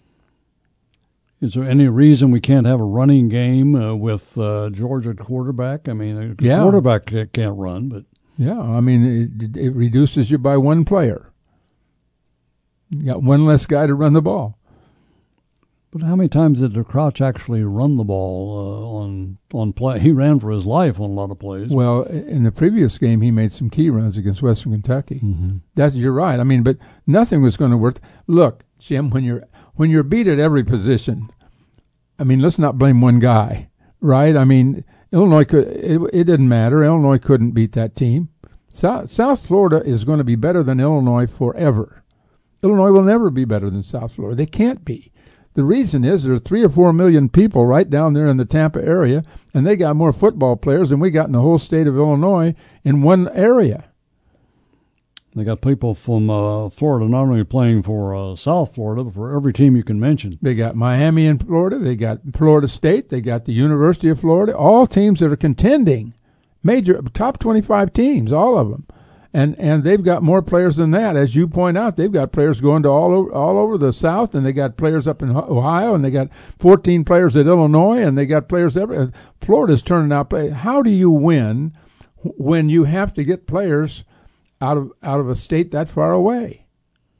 Is there any reason we can't have a running game uh, with uh, George at quarterback? I mean, a yeah. quarterback can't run, but. Yeah, I mean, it, it reduces you by one player. You got one less guy to run the ball. But how many times did the Crouch actually run the ball uh, on on play? He ran for his life on a lot of plays. Well, in the previous game, he made some key runs against Western Kentucky. Mm-hmm. That's you're right. I mean, but nothing was going to work. Look, Jim, when you're when you're beat at every position, I mean, let's not blame one guy, right? I mean, Illinois could. It, it didn't matter. Illinois couldn't beat that team. South, South Florida is going to be better than Illinois forever. Illinois will never be better than South Florida. They can't be. The reason is there are three or four million people right down there in the Tampa area, and they got more football players than we got in the whole state of Illinois in one area. They got people from uh, Florida not only playing for uh, South Florida, but for every team you can mention. They got Miami in Florida. They got Florida State. They got the University of Florida. All teams that are contending, major top twenty-five teams, all of them. And and they've got more players than that. As you point out, they've got players going to all over, all over the South, and they got players up in Ohio, and they got fourteen players at Illinois, and they got players everywhere. Florida's turning out. How do you win when you have to get players out of out of a state that far away?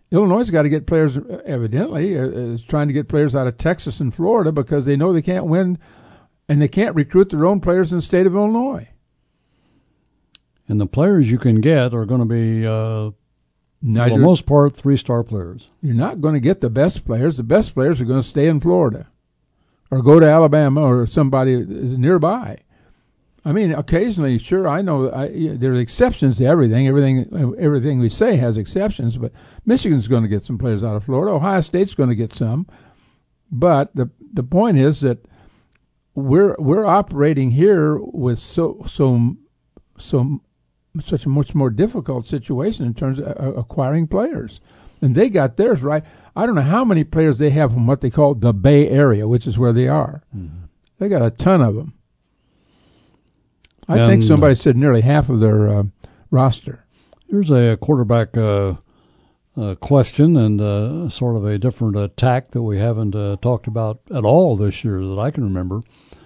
Illinois got to get players, evidently, uh, is trying to get players out of Texas and Florida because they know they can't win and they can't recruit their own players in the state of Illinois. And the players you can get are going to be, uh, Now for the most part, three-star players. You're not going to get the best players. The best players are going to stay in Florida or go to Alabama or somebody is nearby. I mean, occasionally, sure, I know I, yeah, there are exceptions to everything. Everything everything we say has exceptions, but Michigan's going to get some players out of Florida. Ohio State's going to get some. But the the point is that we're we're operating here with so so so such a much more difficult situation in terms of uh, acquiring players. And they got theirs right. I don't know how many players they have from what they call the Bay Area, which is where they are. Mm-hmm. They got a ton of them. I and think somebody said nearly half of their uh, roster. Here's a quarterback uh, uh, question and uh, sort of a different attack that we haven't uh, talked about at all this year that I can remember.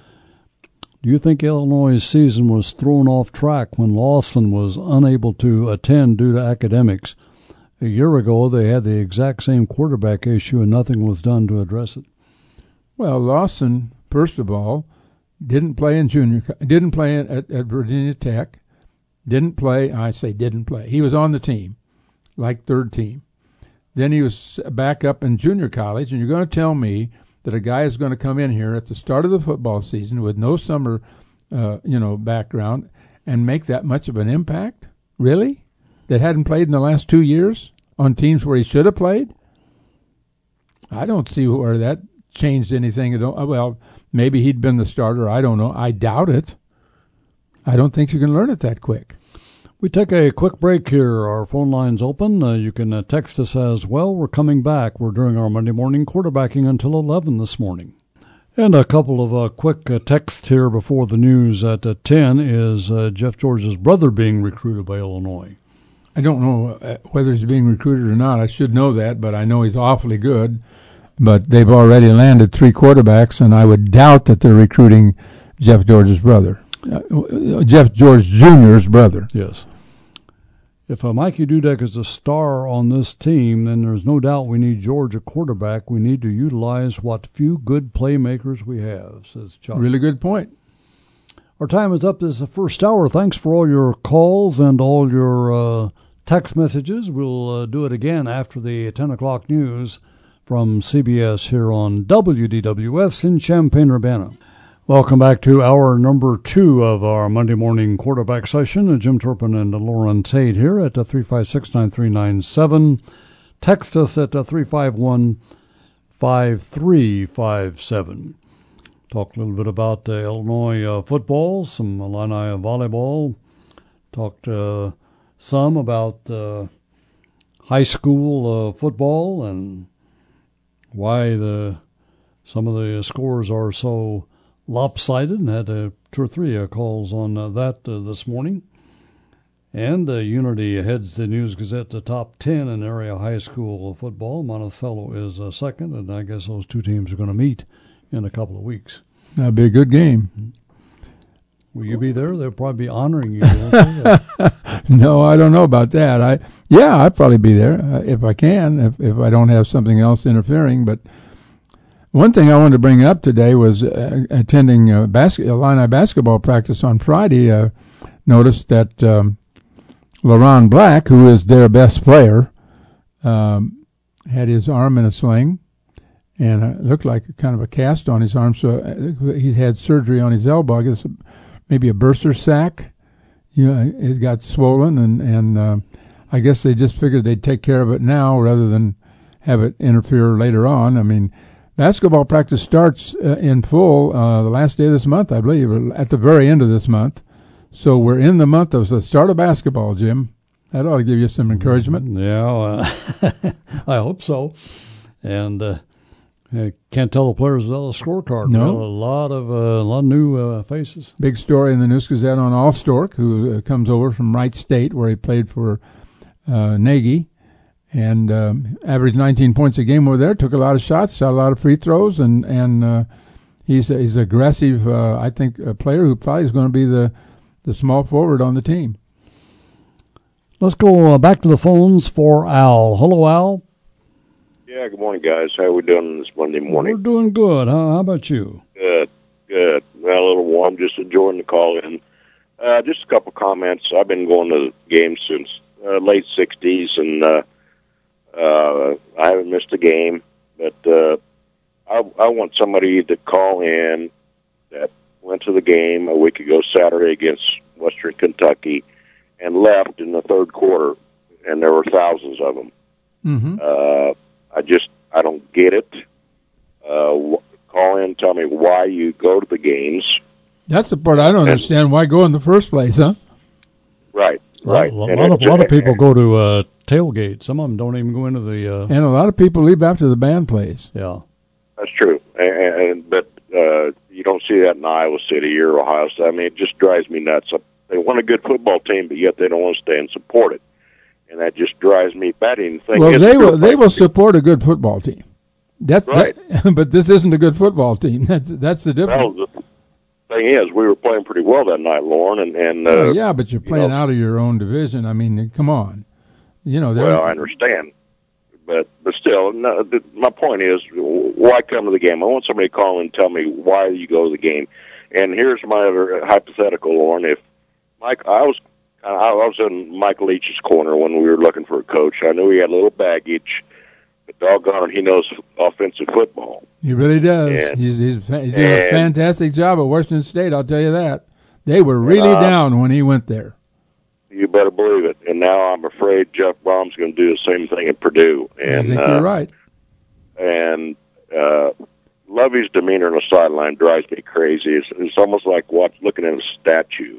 Do you think Illinois' season was thrown off track when Lawson was unable to attend due to academics? A year ago, they had the exact same quarterback issue and nothing was done to address it. Well, Lawson, first of all, didn't play in junior, didn't play at, at Virginia Tech, didn't play, I say didn't play. He was on the team, like third team. Then he was back up in junior college, and you're going to tell me that a guy is going to come in here at the start of the football season with no summer, uh, you know, background and make that much of an impact? Really? That hadn't played in the last two years on teams where he should have played? I don't see where that changed anything at all. Well, maybe he'd been the starter. I don't know. I doubt it. I don't think you can learn it that quick. We take a quick break here. Our phone line's open. Uh, you can uh, text us as well. We're coming back. We're doing our Monday morning quarterbacking until eleven this morning. And a couple of uh, quick uh, texts here before the news at uh, ten is uh, Jeff George's brother being recruited by Illinois. I don't know whether he's being recruited or not. I should know that, but I know he's awfully good. But they've already landed three quarterbacks, and I would doubt that they're recruiting Jeff George's brother. Uh, Jeff George Junior's brother. Yes. If uh, Mikey Dudek is a star on this team, then there's no doubt we need George a quarterback. We need to utilize what few good playmakers we have, says Chuck. Really good point. Our time is up. This is the first hour. Thanks for all your calls and all your uh, text messages. We'll uh, do it again after the ten o'clock news from C B S here on W D W S in Champaign-Urbana. Welcome back to hour number two of our Monday morning quarterback session. Jim Turpin and Lauren Tate here at three five six, nine three nine seven. Text us at three five one, five three five seven. Talk a little bit about uh, Illinois uh, football, some Illini volleyball. Talked uh, some about uh, high school uh, football and why the some of the scores are so lopsided, and had uh, two or three uh, calls on uh, that uh, this morning. And uh, Unity heads the News Gazette to top ten in area high school football. Monticello is uh, second, and I guess those two teams are going to meet in a couple of weeks. That'll be a good game. Will you be there? They'll probably be honoring you. Won't they? No, I don't know about that. I yeah, I'd probably be there uh, if I can, if if I don't have something else interfering. But one thing I wanted to bring up today was uh, attending uh, bas- Illini basketball practice on Friday. Uh, noticed that um, LaRon Black, who is their best player, um, had his arm in a sling, and it looked like a kind of a cast on his arm. So uh, he had surgery on his elbow. I guess maybe a bursa sac. You know, it got swollen, and and uh, I guess they just figured they'd take care of it now rather than have it interfere later on. I mean, basketball practice starts uh, in full uh, the last day of this month, I believe, or at the very end of this month. So we're in the month of the start of basketball, Jim. That ought to give you some encouragement. Yeah, uh, I hope so. And uh, I can't tell the players without a scorecard. No, a lot of uh, a lot of new uh, faces. Big story in the News Gazette on Allstork, who uh, comes over from Wright State, where he played for uh, Nagy, and um, averaged nineteen points a game over there. Took a lot of shots, shot a lot of free throws, and and uh, he's a, he's aggressive. Uh, I think a player who probably is going to be the the small forward on the team. Let's go uh, back to the phones for Al. Hello, Al. Yeah, good morning, guys. How are we doing this Monday morning? We're doing good. How, how about you? Good, good. Well, a little warm, just enjoying the call in. Uh, just a couple comments. I've been going to the games since uh, late sixties, and uh, uh, I haven't missed a game. But uh, I, I want somebody to call in that went to the game a week ago Saturday against Western Kentucky and left in the third quarter, and there were thousands of them. Mm-hmm. Uh, I just, I don't get it. Uh, call in, tell me why you go to the games. That's the part I don't and, understand. Why go in the first place, huh? Right, right. A lot, a lot of, a lot of people go to uh, tailgate. Some of them don't even go into the... Uh, and a lot of people leave after the band plays. Yeah. That's true. And, and But uh, you don't see that in Iowa City or Ohio State. I mean, it just drives me nuts. They want a good football team, but yet they don't want to stay and support it. And that just drives me batty. The well, they will they will support a good football team. That's right. That, but this isn't a good football team. That's that's the difference. Well, the thing is, we were playing pretty well that night, Lauren, and, and uh, oh, yeah, but you're playing you know, out of your own division. I mean, come on, you know. Well, I understand, but but still, no, the, my point is, why come to the game? I want somebody to call and tell me why you go to the game. And here's my other hypothetical, Lauren. If Mike, I was. I was in Mike Leach's corner when we were looking for a coach. I knew he had a little baggage, but doggone it, he knows offensive football. He really does. And, he's, he's, he's doing a fantastic job at Washington State, I'll tell you that. They were really uh, down when he went there. You better believe it. And now I'm afraid Jeff Brom's going to do the same thing at Purdue. And, I think uh, you're right. And uh, Lovey's demeanor on the sideline drives me crazy. It's, it's almost like watch, looking at a statue.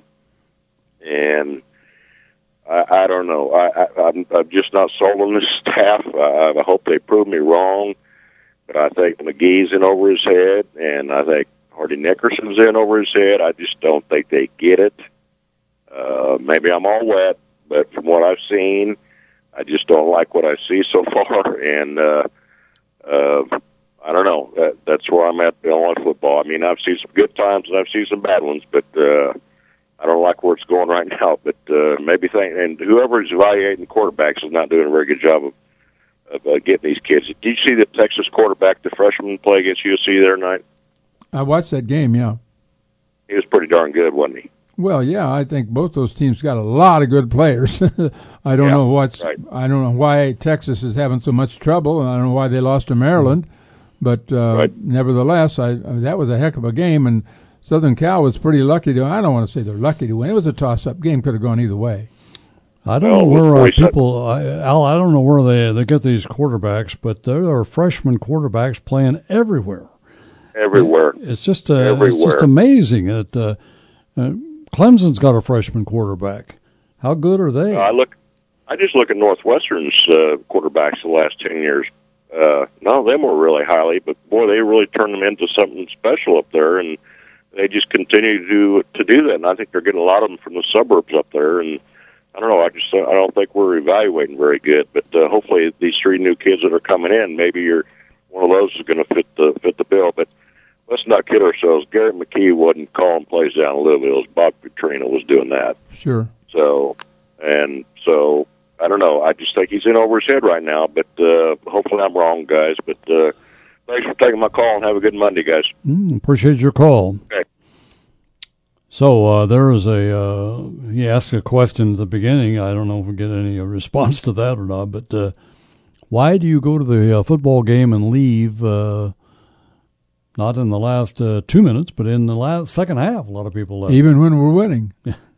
And I, I don't know. I, I, I'm, I'm just not sold on this staff. I, I hope they prove me wrong. But I think McGee's in over his head, and I think Hardy Nickerson's in over his head. I just don't think they get it. Uh, maybe I'm all wet, but from what I've seen, I just don't like what I see so far. And uh, uh, I don't know. That, that's where I'm at on football. I mean, I've seen some good times and I've seen some bad ones, but uh, I don't like where it's going right now, but uh, maybe think, and whoever's evaluating quarterbacks is not doing a very good job of, of uh, getting these kids. Did you see the Texas quarterback, the freshman, play against U S C the other night? I watched that game, yeah. He was pretty darn good, wasn't he? Well, yeah, I think both those teams got a lot of good players. I don't yeah, know what's, right. I don't know why Texas is having so much trouble, and I don't know why they lost to Maryland, but uh, right. nevertheless, I, I that was a heck of a game, and Southern Cal was pretty lucky to. I don't want to say they're lucky to win. It was a toss-up game; could have gone either way. I don't know where uh, people, I, Al. I don't know where they they get these quarterbacks, but there are freshman quarterbacks playing everywhere. Everywhere. It's just uh, everywhere. It's just amazing. That uh, uh, Clemson's got a freshman quarterback. How good are they? Uh, I look. I just look at Northwestern's uh, quarterbacks the last ten years. Uh, none of them were really highly, but boy, they really turned them into something special up there, and they just continue to do, to do that. And I think they're getting a lot of them from the suburbs up there. And I don't know. I just I don't think we're evaluating very good. But uh, hopefully, these three new kids that are coming in, maybe you're one of those is going to fit the fit the bill. But let's not kid ourselves. Garrett McKee wasn't calling plays down in Louisville. It was Bob Petrino was doing that. Sure. So and so I don't know. I just think he's in over his head right now. But uh, hopefully, I'm wrong, guys. But uh, thanks for taking my call, and have a good Monday, guys. Mm, appreciate your call. Okay. So uh, there is a, uh, he asked a question at the beginning. I don't know if we get any response to that or not, but uh, why do you go to the uh, football game and leave, uh, not in the last uh, two minutes, but in the last second half? A lot of people left. Even when we're winning.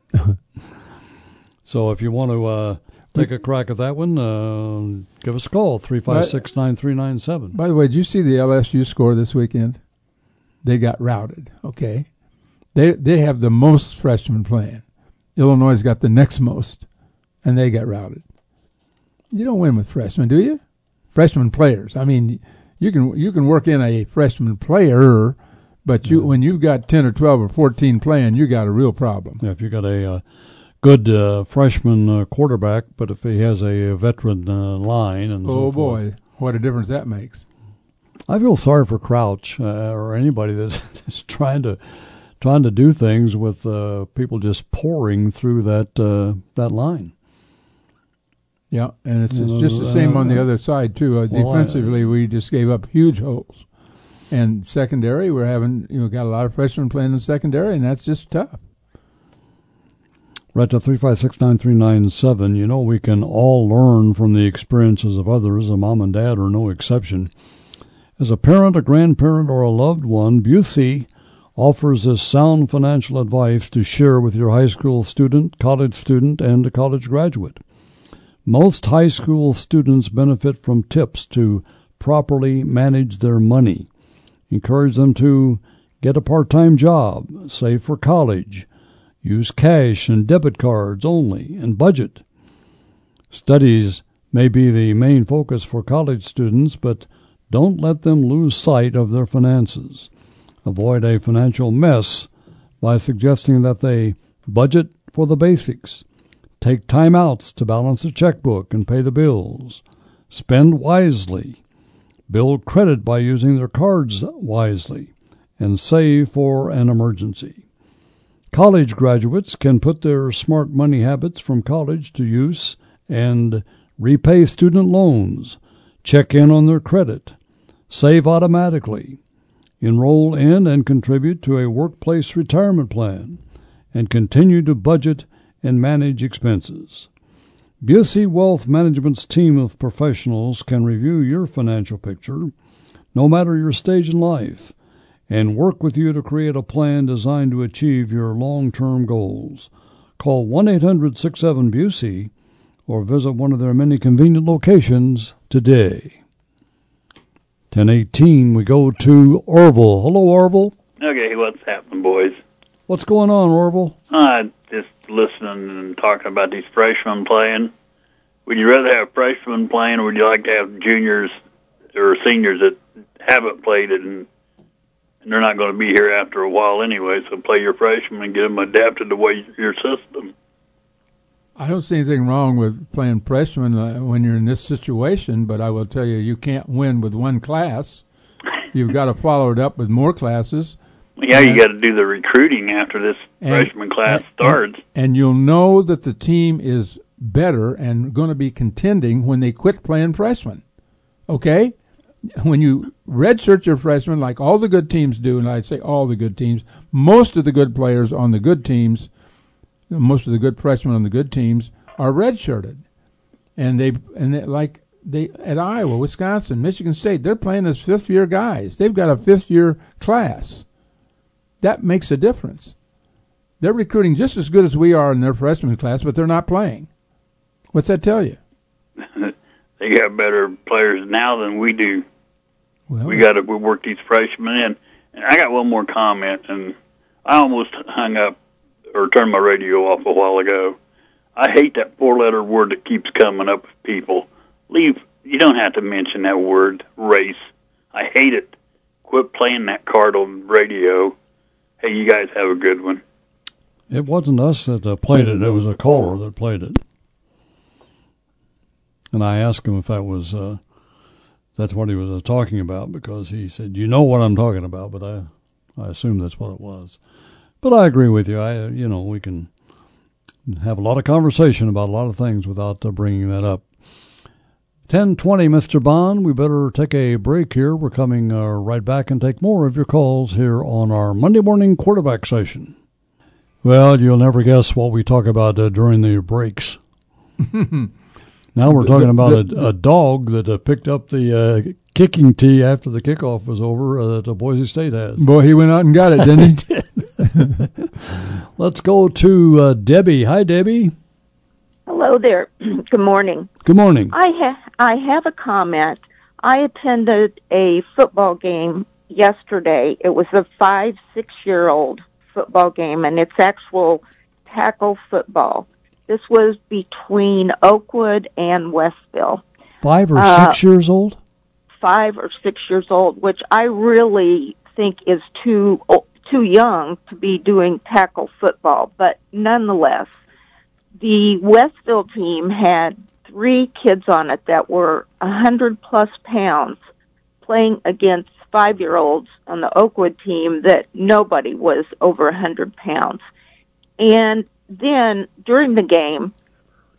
So if you want to uh, take a crack at that one, uh, give us a call, three five six, nine three nine seven. By the way, did you see the L S U score this weekend? They got routed, okay? They they have the most freshmen playing. Illinois got the next most, and they got routed. You don't win with freshmen, do you? Freshman players. I mean, you can you can work in a freshman player, but you yeah. when you've got ten or twelve or fourteen playing, you got a real problem. Yeah, if you got a uh, good uh, freshman uh, quarterback, but if he has a veteran uh, line and oh so forth. boy, what a difference that makes. I feel sorry for Crouch uh, or anybody that's just trying to. trying to do things with uh, people just pouring through that uh, that line. Yeah, and it's, it's You just know, the same uh, on the other side, too. Uh, well, defensively, we just gave up huge holes. And secondary, we're having, you know, got a lot of freshmen playing in secondary, and that's just tough. Right to three five six, nine three nine seven. You know, we can all learn from the experiences of others, and mom and dad are no exception. As a parent, a grandparent, or a loved one, Busey offers this sound financial advice to share with your high school student, college student, and a college graduate. Most high school students benefit from tips to properly manage their money. Encourage them to get a part-time job, save for college, use cash and debit cards only, and budget. Studies may be the main focus for college students, but don't let them lose sight of their finances. Avoid a financial mess by suggesting that they budget for the basics, take time-outs to balance a checkbook and pay the bills, spend wisely, build credit by using their cards wisely, and save for an emergency. College graduates can put their smart money habits from college to use and repay student loans, check in on their credit, save automatically, enroll in and contribute to a workplace retirement plan, and continue to budget and manage expenses. Busey Wealth Management's team of professionals can review your financial picture, no matter your stage in life, and work with you to create a plan designed to achieve your long-term goals. Call one eight hundred six seven Busey or visit one of their many convenient locations today. ten eighteen, we go to Orville. Hello, Orville. Okay, what's happening, boys? What's going on, Orville? Uh, just listening and talking about these freshmen playing. Would you rather have freshmen playing, or would you like to have juniors or seniors that haven't played it and, and they're not going to be here after a while anyway, so play your freshmen and get them adapted to way your system? I don't see anything wrong with playing freshmen uh, when you're in this situation, but I will tell you, you can't win with one class. You've got to follow it up with more classes. Yeah, you got to do the recruiting after this and, freshman class and, starts. And, and you'll know that the team is better and going to be contending when they quit playing freshmen. Okay? When you redshirt your freshmen, like all the good teams do, and I say all the good teams, most of the good players on the good teams, most of the good freshmen on the good teams are redshirted. And they, and they, like they at Iowa, Wisconsin, Michigan State, they're playing as fifth-year guys. They've got a fifth-year class. That makes a difference. They're recruiting just as good as we are in their freshman class, but they're not playing. What's that tell you? They got better players now than we do. Well, we got to work these freshmen in. And I got one more comment, and I almost hung up or turned my radio off a while ago. I hate that four-letter word that keeps coming up with people. Leave. You don't have to mention that word, race. I hate it. Quit playing that card on radio. Hey, you guys have a good one. It wasn't us that uh, played it. It was a caller that played it. And I asked him if that was, uh, that's what he was uh, talking about, because he said, you know what I'm talking about, but I, I assume that's what it was. But I agree with you. I, you know, we can have a lot of conversation about a lot of things without uh, bringing that up. ten twenty, Mister Bond. We better take a break here. We're coming uh, right back and take more of your calls here on our Monday morning quarterback session. Well, you'll never guess what we talk about uh, during the breaks. Now we're talking about a, a dog that uh, picked up the uh, kicking tee after the kickoff was over uh, that Boise State has. Boy, he went out and got it, didn't he? Let's go to uh, Debbie. Hi, Debbie. Hello there. Good morning. Good morning. I ha- I have a comment. I attended a football game yesterday. It was a five, six-year-old football game, and it's actual tackle football. This was between Oakwood and Westville. Five or uh, six years old? Five or six years old, which I really think is too too young to be doing tackle football. But nonetheless, the Westville team had three kids on it that were one hundred plus pounds playing against five-year-olds on the Oakwood team that nobody was over one hundred pounds. And then during the game,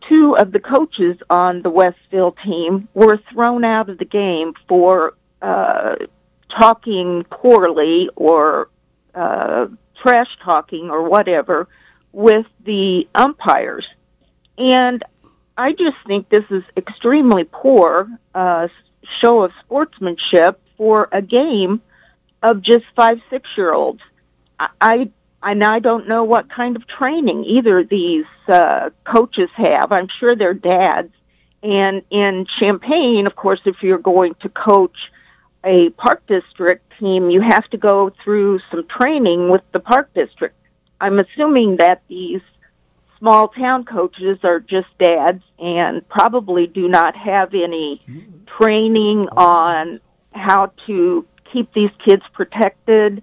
two of the coaches on the Westville team were thrown out of the game for uh, talking poorly or uh, trash talking or whatever with the umpires. And I just think this is extremely poor uh, show of sportsmanship for a game of just five, six-year-olds. I, I and I don't know what kind of training either of these uh, coaches have. I'm sure they're dads. And in Champaign, of course, if you're going to coach a Park District team, you have to go through some training with the Park District. I'm assuming that these small town coaches are just dads and probably do not have any training on how to keep these kids protected.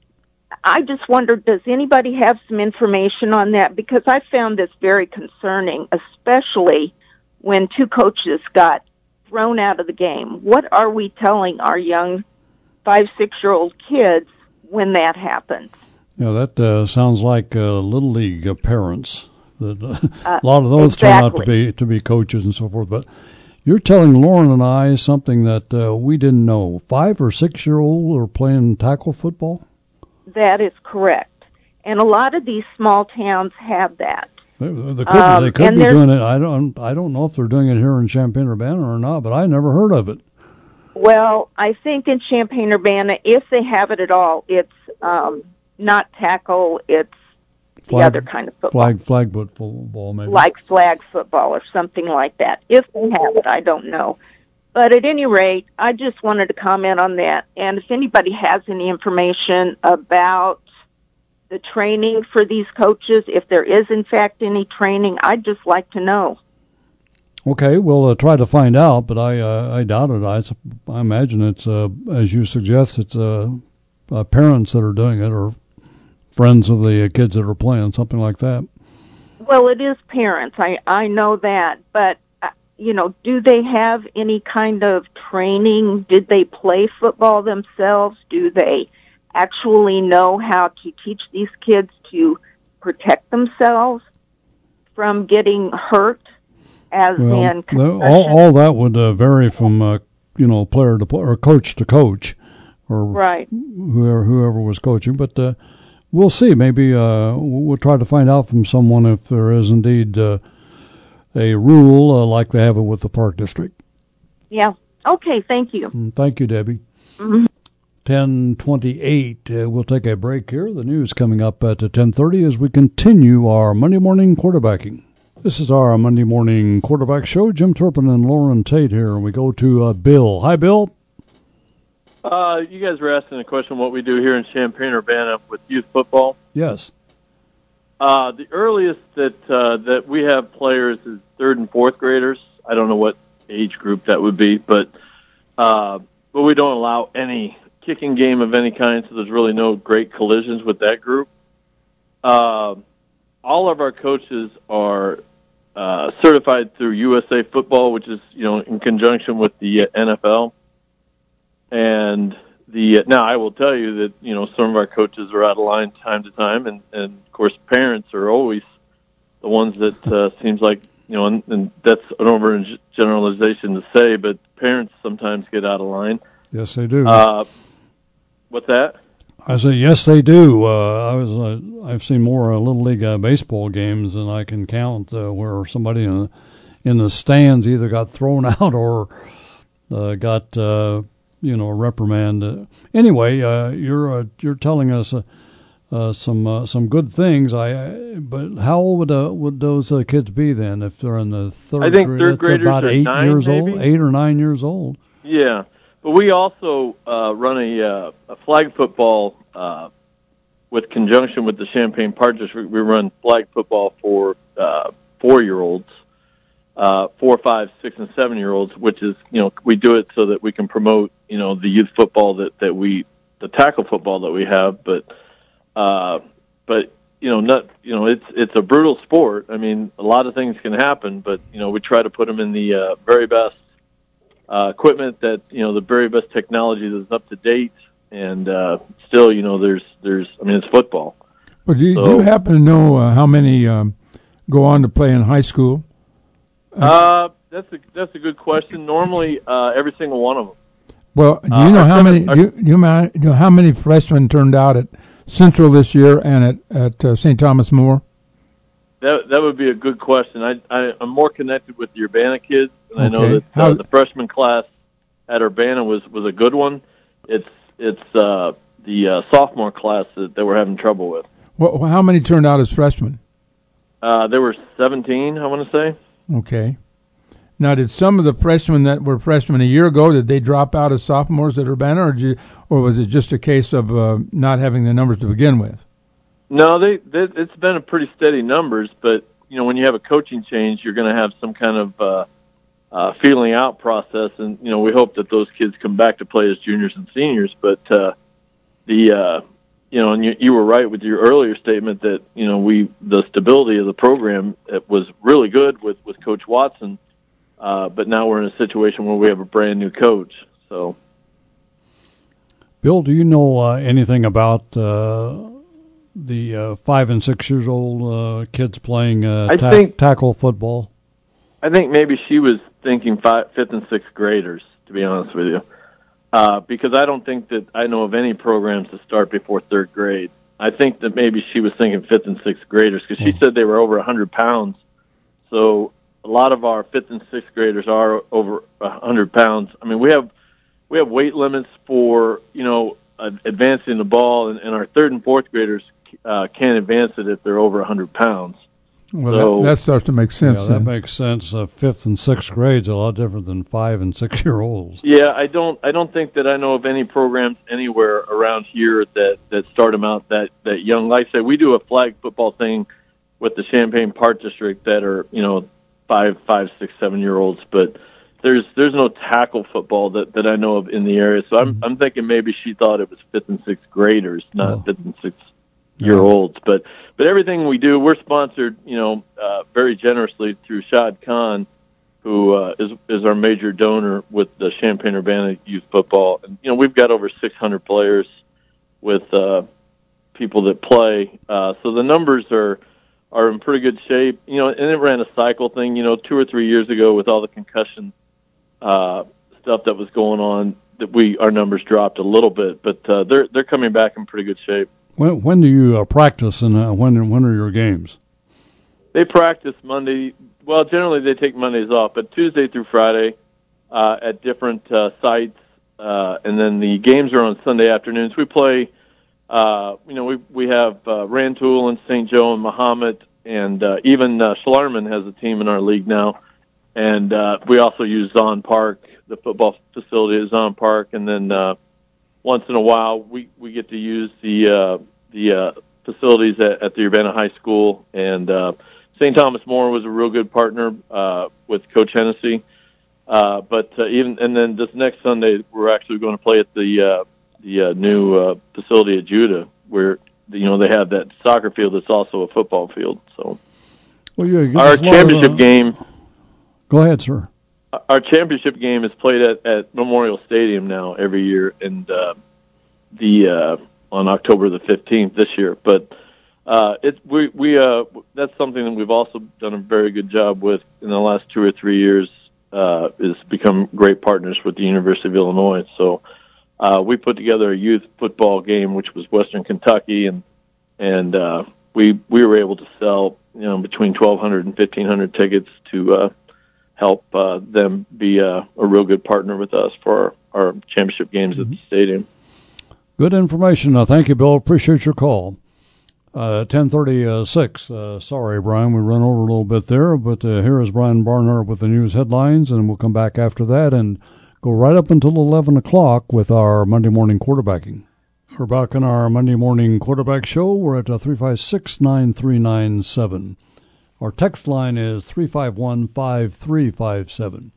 I just wondered, does anybody have some information on that? Because I found this very concerning, especially when two coaches got thrown out of the game. What are we telling our young five, six-year-old kids when that happens? Yeah, that uh, sounds like uh, Little League uh, parents. That, uh, uh, a lot of those exactly. turn out to be to be coaches and so forth. But you're telling Lauren and I something that uh, we didn't know. Five or six-year-old are playing tackle football? That is correct. And a lot of these small towns have that. They, they could, um, they could be doing it. I don't I don't know if they're doing it here in Champaign-Urbana or not, but I never heard of it. Well, I think in Champaign-Urbana, if they have it at all, it's um, not tackle, it's the Flag, other kind of football. Flag, flag football, maybe. Like flag football or something like that. If they have it, I don't know. But at any rate, I just wanted to comment on that. And if anybody has any information about the training for these coaches, if there is, in fact, any training, I'd just like to know. Okay, we'll uh, try to find out, but I uh, I doubt it. I, I imagine it's, uh, as you suggest, it's uh, uh, parents that are doing it or friends of the kids that are playing, something like that. Well, it is parents. I, I know that. But, uh, you know, do they have any kind of training? Did they play football themselves? Do they actually know how to teach these kids to protect themselves from getting hurt? As well, in the, all, all that would uh, vary from, uh, you know, player to player, or coach to coach, or right. whoever, whoever was coaching. But uh, we'll see. Maybe uh, we'll try to find out from someone if there is indeed uh, a rule uh, like they have it with the Park District. Yeah. Okay, thank you. And thank you, Debbie. Mm-hmm. ten twenty-eight. Uh, we'll take a break here. The news coming up at ten thirty as we continue our Monday morning quarterbacking. This is our Monday morning quarterback show. Jim Turpin and Lauren Tate here, and we go to uh, Bill. Hi, Bill. Uh, you guys were asking a question what we do here in Champaign-Urbana with youth football. Yes. Uh, the earliest that uh, that we have players is third and fourth graders. I don't know what age group that would be, but uh, but we don't allow any kicking game of any kind, so there's really no great collisions with that group. Uh, all of our coaches are uh, certified through U S A Football, which is, you know, in conjunction with the N F L. And the now I will tell you that, you know, some of our coaches are out of line time to time, and, and of course parents are always the ones that uh, seems like, you know, and, and that's an overgeneralization to say, but parents sometimes get out of line. Yes, they do. Uh, what's that? I say yes, they do. Uh, I was uh, I've seen more uh, little league uh, baseball games than I can count uh, where somebody in the, in the stands either got thrown out or uh, got uh, you know a reprimand. Uh, anyway, uh, you're uh, you're telling us uh, uh, some uh, some good things. I but how old would uh, would those uh, kids be then if they're in the third? I think grade? third That's graders about are eight nine, years maybe? old, eight or nine years old. Yeah. But we also uh, run a, uh, a flag football uh, with conjunction with the Champaign Park District. We run flag football for uh, four-year-olds, uh, four, five, six, and seven-year-olds, which is, you know, we do it so that we can promote, you know, the youth football that, that we, the tackle football that we have. But, uh, but you know, not, you know, it's it's a brutal sport. I mean, a lot of things can happen, but you know, we try to put them in the uh, very best Uh, equipment that, you know, the very best technology that's up to date, and uh, still, you know, there's, there's, I mean, it's football. But do you, so, do you happen to know uh, how many um, go on to play in high school? Uh, that's a that's a good question. Normally, uh, every single one of them. Well, do you Uh, know our how seven- many? our- Do you, do you ma- do you know how many freshmen turned out at Central this year and at at uh, Saint Thomas More? That that would be a good question. I, I I'm more connected with the Urbana kids, and I know Okay. that uh, How- the freshman class at Urbana was, was a good one. It's it's uh, the uh, sophomore class that, that we're having trouble with. Well, how many turned out as freshmen? Uh, there were seventeen, I want to say. Okay. Now, did some of the freshmen that were freshmen a year ago, did they drop out as sophomores at Urbana, or, did you, or was it just a case of uh, not having the numbers to begin with? No, they, they it's been a pretty steady numbers, but you know when you have a coaching change, you're going to have some kind of uh, uh, feeling out process, and you know we hope that those kids come back to play as juniors and seniors. But uh, the uh, you know, and you, you were right with your earlier statement that you know we the stability of the program it was really good with with Coach Watson, uh, but now we're in a situation where we have a brand new coach. So, Bill, do you know uh, anything about uh, the uh, five and six years old uh, kids playing uh, I ta- think- tackle football? I think maybe she was thinking five, fifth and sixth graders, to be honest with you, uh, because I don't think that I know of any programs that start before third grade. I think that maybe she was thinking fifth and sixth graders because she said they were over one hundred pounds. So a lot of our fifth and sixth graders are over one hundred pounds. I mean, we have we have weight limits for you know uh, advancing the ball, and, and our third and fourth graders uh, can't advance it if they're over one hundred pounds. Well, So- that, that starts to make sense. Yeah, that then. makes sense. Uh, fifth and sixth grade's a lot different than five and six year olds. Yeah, I don't. I don't think that I know of any programs anywhere around here that, that start them out that, that young. Like I said, we do a flag football thing with the Champaign Park District that are you know five, five, six, seven year olds, but there's there's no tackle football that, that I know of in the area. So I'm I'm thinking maybe she thought it was fifth and sixth graders, not Oh. fifth and sixth year olds. But but everything we do, we're sponsored, you know, uh, very generously through Shad Khan, who uh, is is our major donor with the Champaign Urbana Youth Football. And you know, we've got over six hundred players with uh, people that play. Uh, so the numbers are are in pretty good shape. You know, and it ran a cycle thing. You know, two or three years ago with all the concussion uh, stuff that was going on, that we our numbers dropped a little bit, but uh, they're they're coming back in pretty good shape. When when do you uh, practice, and uh, when when are your games? They practice Monday. Well, generally they take Mondays off, but Tuesday through Friday uh, at different uh, sites, uh, and then the games are on Sunday afternoons. We play, uh, you know, we we have uh, Rantoul and Saint Joe and Mahomet, and uh, even uh, Schlarman has a team in our league now, and uh, we also use Zahn Park, the football facility at Zahn Park, and then uh, once in a while we, we get to use the uh, the uh, facilities at, at the Urbana High School, and uh, Saint Thomas More was a real good partner uh, with Coach Hennessy. Uh, but uh, even and then this next Sunday we're actually going to play at the uh, the uh, new uh, facility at Judah, where you know they have that soccer field that's also a football field. So Well, yeah, give our us a lot of, championship uh, game. Go ahead, sir. Our championship game is played at, at Memorial Stadium now every year, and uh, the uh, on October the fifteenth this year. But uh, it's we we uh, that's something that we've also done a very good job with in the last two or three years. Uh, is become great partners with the University of Illinois. So uh, we put together a youth football game, which was Western Kentucky, and and uh, we we were able to sell you know between twelve hundred and fifteen hundred tickets to. Uh, help uh, them be a, a real good partner with us for our, our championship games at the stadium. Good information. Uh, thank you, Bill. Appreciate your call. Uh, ten thirty-six. Uh, sorry, Brian, we run over a little bit there, but uh, here is Brian Barnhart with the news headlines, and we'll come back after that and go right up until eleven o'clock with our Monday morning quarterbacking. We're back on our Monday morning quarterback show. We're at uh, three five six, nine three nine seven. Our text line is three five one, five three five seven.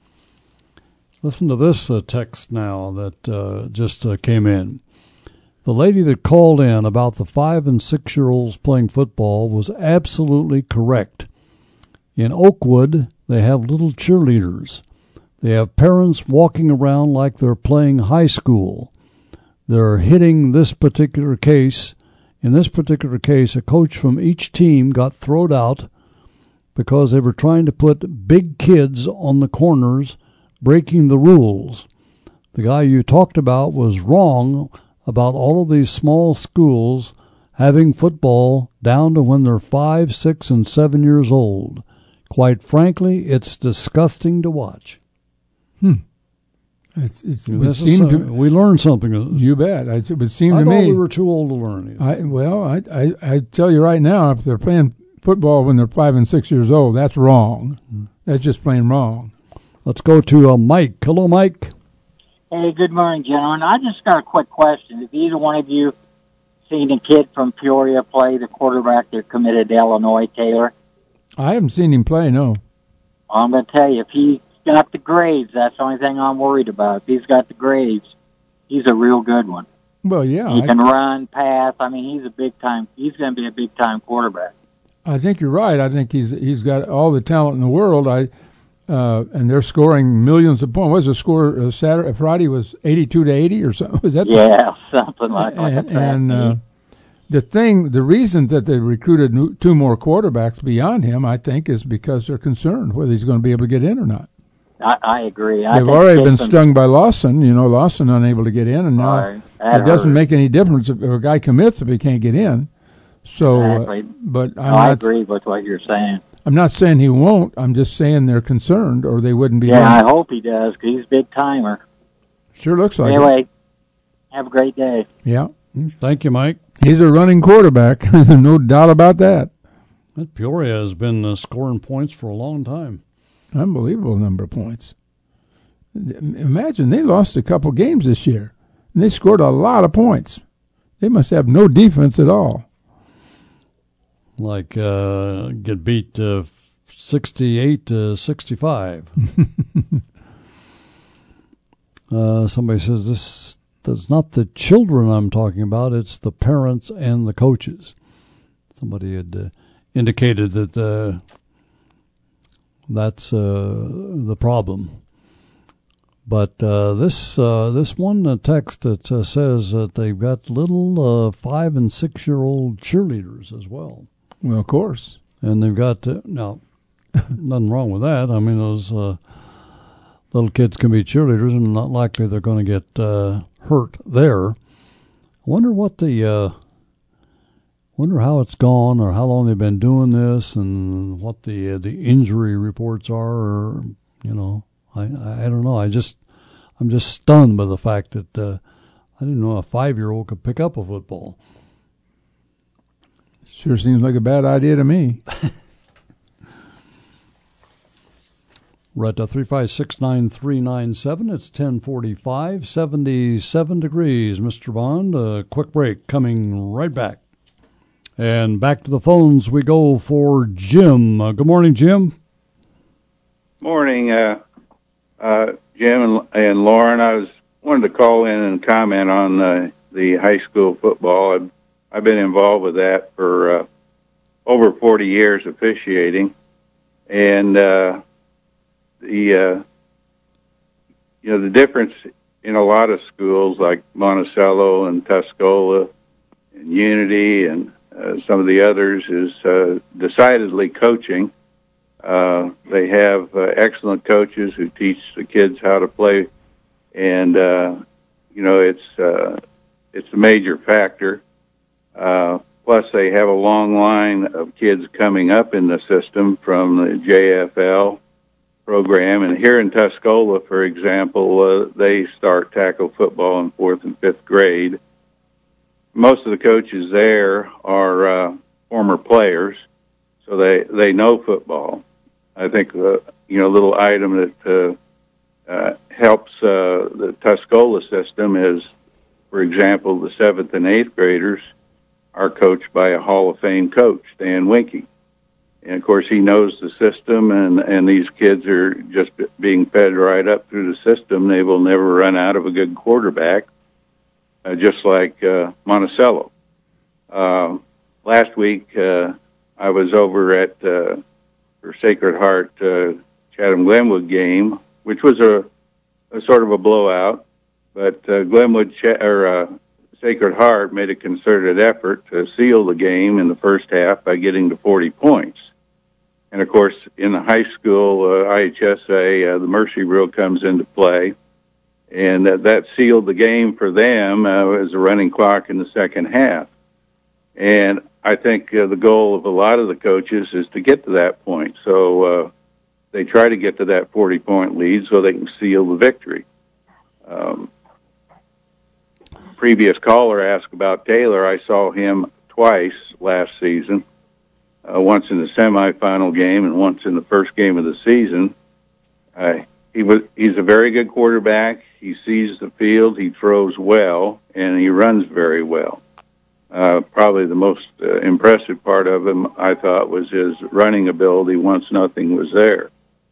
Listen to this uh, text now that uh, just uh, came in. The lady that called in about the five- and six-year-olds playing football was absolutely correct. In Oakwood, they have little cheerleaders. They have parents walking around like they're playing high school. They're hitting this particular case. In this particular case, a coach from each team got thrown out, because they were trying to put big kids on the corners, breaking the rules. The guy you talked about was wrong about all of these small schools having football down to when they're five, six, and seven years old. Quite frankly, it's disgusting to watch. Hmm. It's, it's, it would This is seem some- to, we learned something. You bet. It would seem I to thought me. we were too old to learn. I, well, I, I, I tell you right now, if they're playing football when they're five and six years old, that's wrong. That's just plain wrong. Let's go to uh, Mike. Hello, Mike. Hey, good morning, gentlemen. I just got a quick question. Have either one of you seen a kid from Peoria play the quarterback that committed to Illinois, Taylor? I haven't seen him play, no. I'm going to tell you, if he's got the grades, that's the only thing I'm worried about. If he's got the grades, he's a real good one. Well, yeah. He I, can run, pass. I mean, he's a big time. He's going to be a big time quarterback. I think you're right. I think he's he's got all the talent in the world. I uh, and they're scoring millions of points. What was the score uh, Saturday? Friday was eighty-two to eighty or something. Was that? Yeah, the, something like like and, a track and meet. uh, the thing, the reason that they recruited new, two more quarterbacks beyond him, I think, is because they're concerned whether he's going to be able to get in or not. I, I agree. I They've think already been Dixon- stung by Lawson. You know, Lawson unable to get in, and now Right. That it doesn't hurt. make any difference if a guy commits if he can't get in. So, uh, Exactly. but I'm No, I not. agree with what you're saying. I'm not saying he won't. I'm just saying they're concerned, or they wouldn't be. Yeah, doing I it. hope he does, because he's a big timer. Sure looks like it. Anyway, have a great day. Yeah. Thank you, Mike. He's a running quarterback. No doubt about that. That Peoria has been uh, scoring points for a long time. Unbelievable number of points. Imagine they lost a couple games this year, and they scored a lot of points. They must have no defense at all. Like uh, get beat uh, sixty-eight to sixty-five. uh, somebody says this is not the children I'm talking about, it's the parents and the coaches. Somebody had uh, indicated that uh, that's uh, the problem. But uh, this uh, this one uh, text that uh, says that they've got little uh, five and six year old cheerleaders as well. Well, of course. And they've got uh, now nothing wrong with that. I mean, those uh, little kids can be cheerleaders, and not likely they're going to get uh, hurt there. I wonder what the uh, wonder how it's gone, or how long they've been doing this, and what the uh, the injury reports are. Or, you know, I, I I don't know. I just I'm just stunned by the fact that uh, I didn't know a five year old could pick up a football. Sure seems like a bad idea to me. We're at three five six, nine three nine seven. It's ten forty-five, seventy-seven degrees. Mister Bond, a quick break, coming right back. And back to the phones we go for Jim. Uh, good morning, Jim. Morning, uh, uh, Jim and, and Lauren. I was wanted to call in and comment on uh, the high school football. I've, I've been involved with that for uh, over forty years officiating, and uh, the uh, you know the difference in a lot of schools like Monticello and Tuscola and Unity and uh, some of the others is uh, decidedly coaching. Uh, they have uh, excellent coaches who teach the kids how to play, and uh, you know it's uh, it's a major factor. Uh, plus, they have a long line of kids coming up in the system from the J F L program. And here in Tuscola, for example, uh, they start tackle football in fourth and fifth grade. Most of the coaches there are uh, former players, so they, they know football. I think, uh, you know, a little item that uh, uh, helps uh, the Tuscola system is, for example, the seventh and eighth graders are coached by a Hall of Fame coach, Dan Winkie. And, of course, he knows the system, and, and these kids are just being fed right up through the system. They will never run out of a good quarterback, uh, just like uh, Monticello. Uh, last week, uh, I was over at uh, for Sacred Heart uh, Chatham-Glenwood game, which was a, a sort of a blowout, but uh, Glenwood Ch- or uh, Sacred Heart made a concerted effort to seal the game in the first half by getting to forty points. And, of course, in the high school, uh, I H S A, uh, the mercy rule comes into play. And uh, that sealed the game for them uh, as a running clock in the second half. And I think uh, the goal of a lot of the coaches is to get to that point. So uh, they try to get to that forty-point lead so they can seal the victory. Um, previous caller asked about Taylor. I saw him twice last season, uh, once in the semifinal game and once in the first game of the season. Uh, he was he's a very good quarterback. He sees the field, he throws well, and he runs very well. Uh, probably the most uh, impressive part of him, I thought, was his running ability once nothing was there.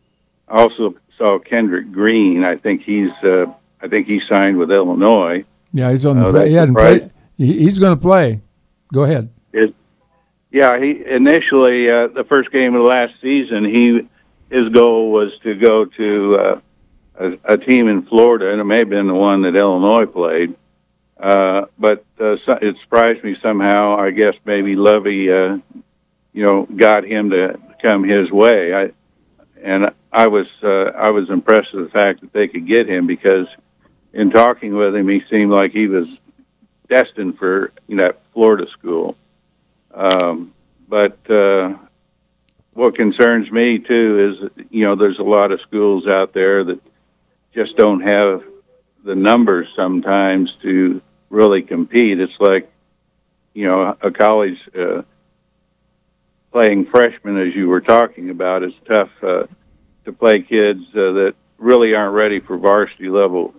I also saw Kendrick Green. I think he's uh, I think he signed with Illinois. Yeah, he's on the. Uh, he hadn't played. He, he's going to play. Go ahead. It, yeah, he initially uh, the first game of the last season, he his goal was to go to uh, a, a team in Florida, and it may have been the one that Illinois played. Uh, but uh, so, it surprised me somehow. I guess maybe Lovey, uh, you know, got him to come his way. I and I was uh, I was impressed with the fact that they could get him, because in talking with him, he seemed like he was destined for, you know, that Florida school. Um, but uh, what concerns me too is, you know, there's a lot of schools out there that just don't have the numbers sometimes to really compete. It's like, you know, a college uh, playing freshmen, as you were talking about. It's tough uh, to play kids uh, that really aren't ready for varsity level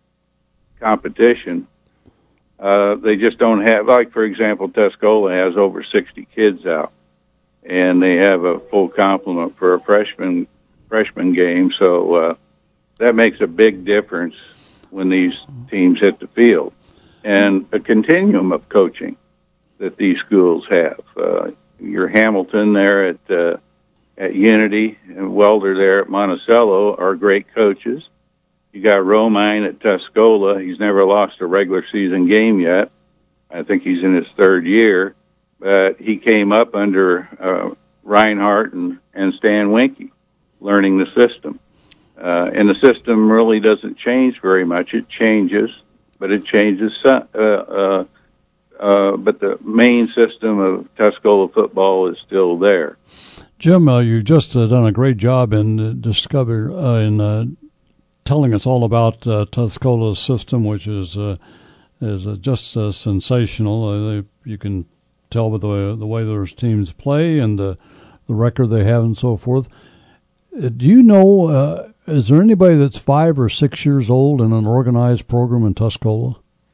competition. Uh, they just don't have, like, for example, Tuscola has over sixty kids out, and they have a full complement for a freshman freshman game. So uh, that makes a big difference when these teams hit the field, and a continuum of coaching that these schools have. Uh, your Hamilton there at uh, at Unity and Welder there at Monticello are great coaches. You got Romine at Tuscola. He's never lost a regular season game yet. I think he's in his third year, but he came up under uh, Reinhardt and, and Stan Winke, learning the system. Uh, and the system really doesn't change very much. It changes, but it changes. Uh, uh, uh, but the main system of Tuscola football is still there. Jim, uh, you've just uh, done a great job in uh, discover uh, in uh, telling us all about uh, Tuscola's system, which is uh, is uh, just uh, sensational. Uh, they, you can tell by the the way those teams play and the the record they have and so forth. Uh, do you know? Uh, Is there anybody that's five or six years old in an organized program in Tuscola?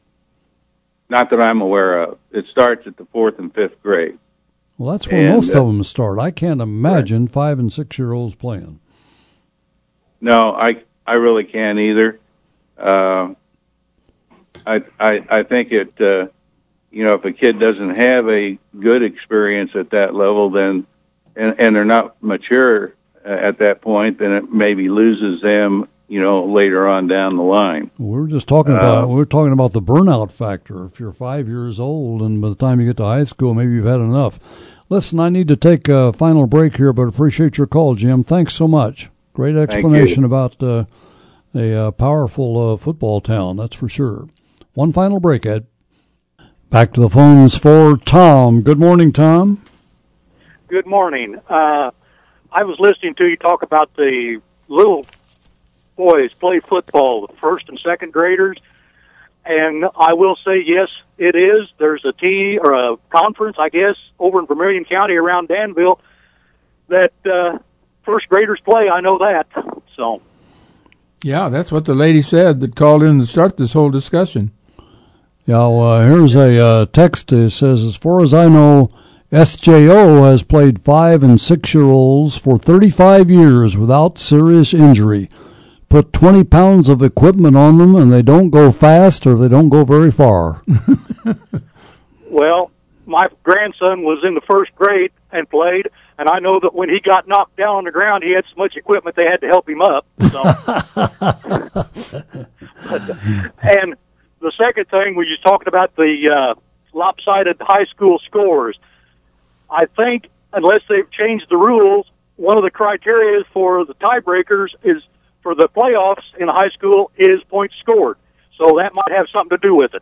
Not that I'm aware of. It starts at the fourth and fifth grade. Well, that's where and, most uh, of them start. I can't imagine right. five and six year olds playing. No, I I really can't either. Uh, I I I think it. Uh, you know, if a kid doesn't have a good experience at that level, then and and they're not mature at that point, then it maybe loses them, you know, later on down the line. We're just talking about uh, we're talking about the burnout factor. If you're five years old and by the time you get to high school, maybe you've had enough. Listen, I need to take a final break here, but appreciate your call, Jim. Thanks so much. Great explanation about uh, a uh, powerful uh, football town, that's for sure. One final break, Ed. Back to the phones for Tom. Good morning, Tom. Good morning. Uh, I was listening to you talk about the little boys play football, the first and second graders, and I will say, yes, it is. There's a team or a conference, I guess, over in Vermilion County around Danville that uh, first graders play. I know that. So, yeah, that's what the lady said that called in to start this whole discussion. Yeah, well, uh, here's a uh, text that says, as far as I know, S J O has played five and six-year-olds for thirty-five years without serious injury. Put twenty pounds of equipment on them, and they don't go fast or they don't go very far. Well, my grandson was in the first grade and played, and I know that when he got knocked down on the ground, he had so much equipment they had to help him up. So. And the second thing, we were just talking about the uh, lopsided high school scores. I think unless they've changed the rules, one of the criteria for the tiebreakers is for the playoffs in high school is points scored. So that might have something to do with it.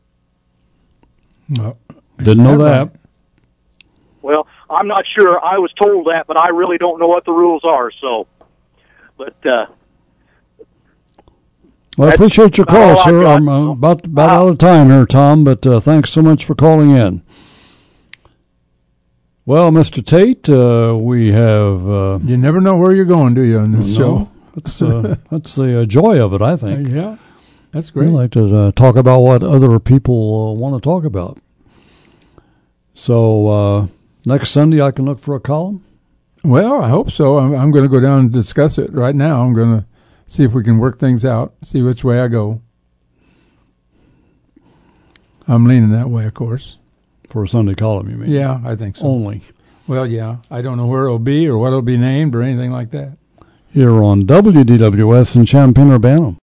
No, didn't know that. Right? Well, I'm not sure. I was told that, but I really don't know what the rules are. So, but uh, well, I appreciate your call, all sir. I've I'm got. uh, about about out of time here, Tom. But uh, thanks so much for calling in. Well, Mister Tate, uh, we have. Uh, You never know where you're going, do you, on this no, show? That's uh, that's the uh, joy of it, I think. Yeah, that's We great. like to uh, talk about what other people uh, want to talk about. So uh, next Sunday, I can look for a column. Well, I hope so. I'm, I'm going to go down and discuss it right now. I'm going to see if we can work things out, see which way I go. I'm leaning that way, of course. For a Sunday column, you mean? Yeah, I think so. Only. Well, yeah. I don't know where it'll be or what it'll be named or anything like that. Here on W D W S in Champaign-Urbana.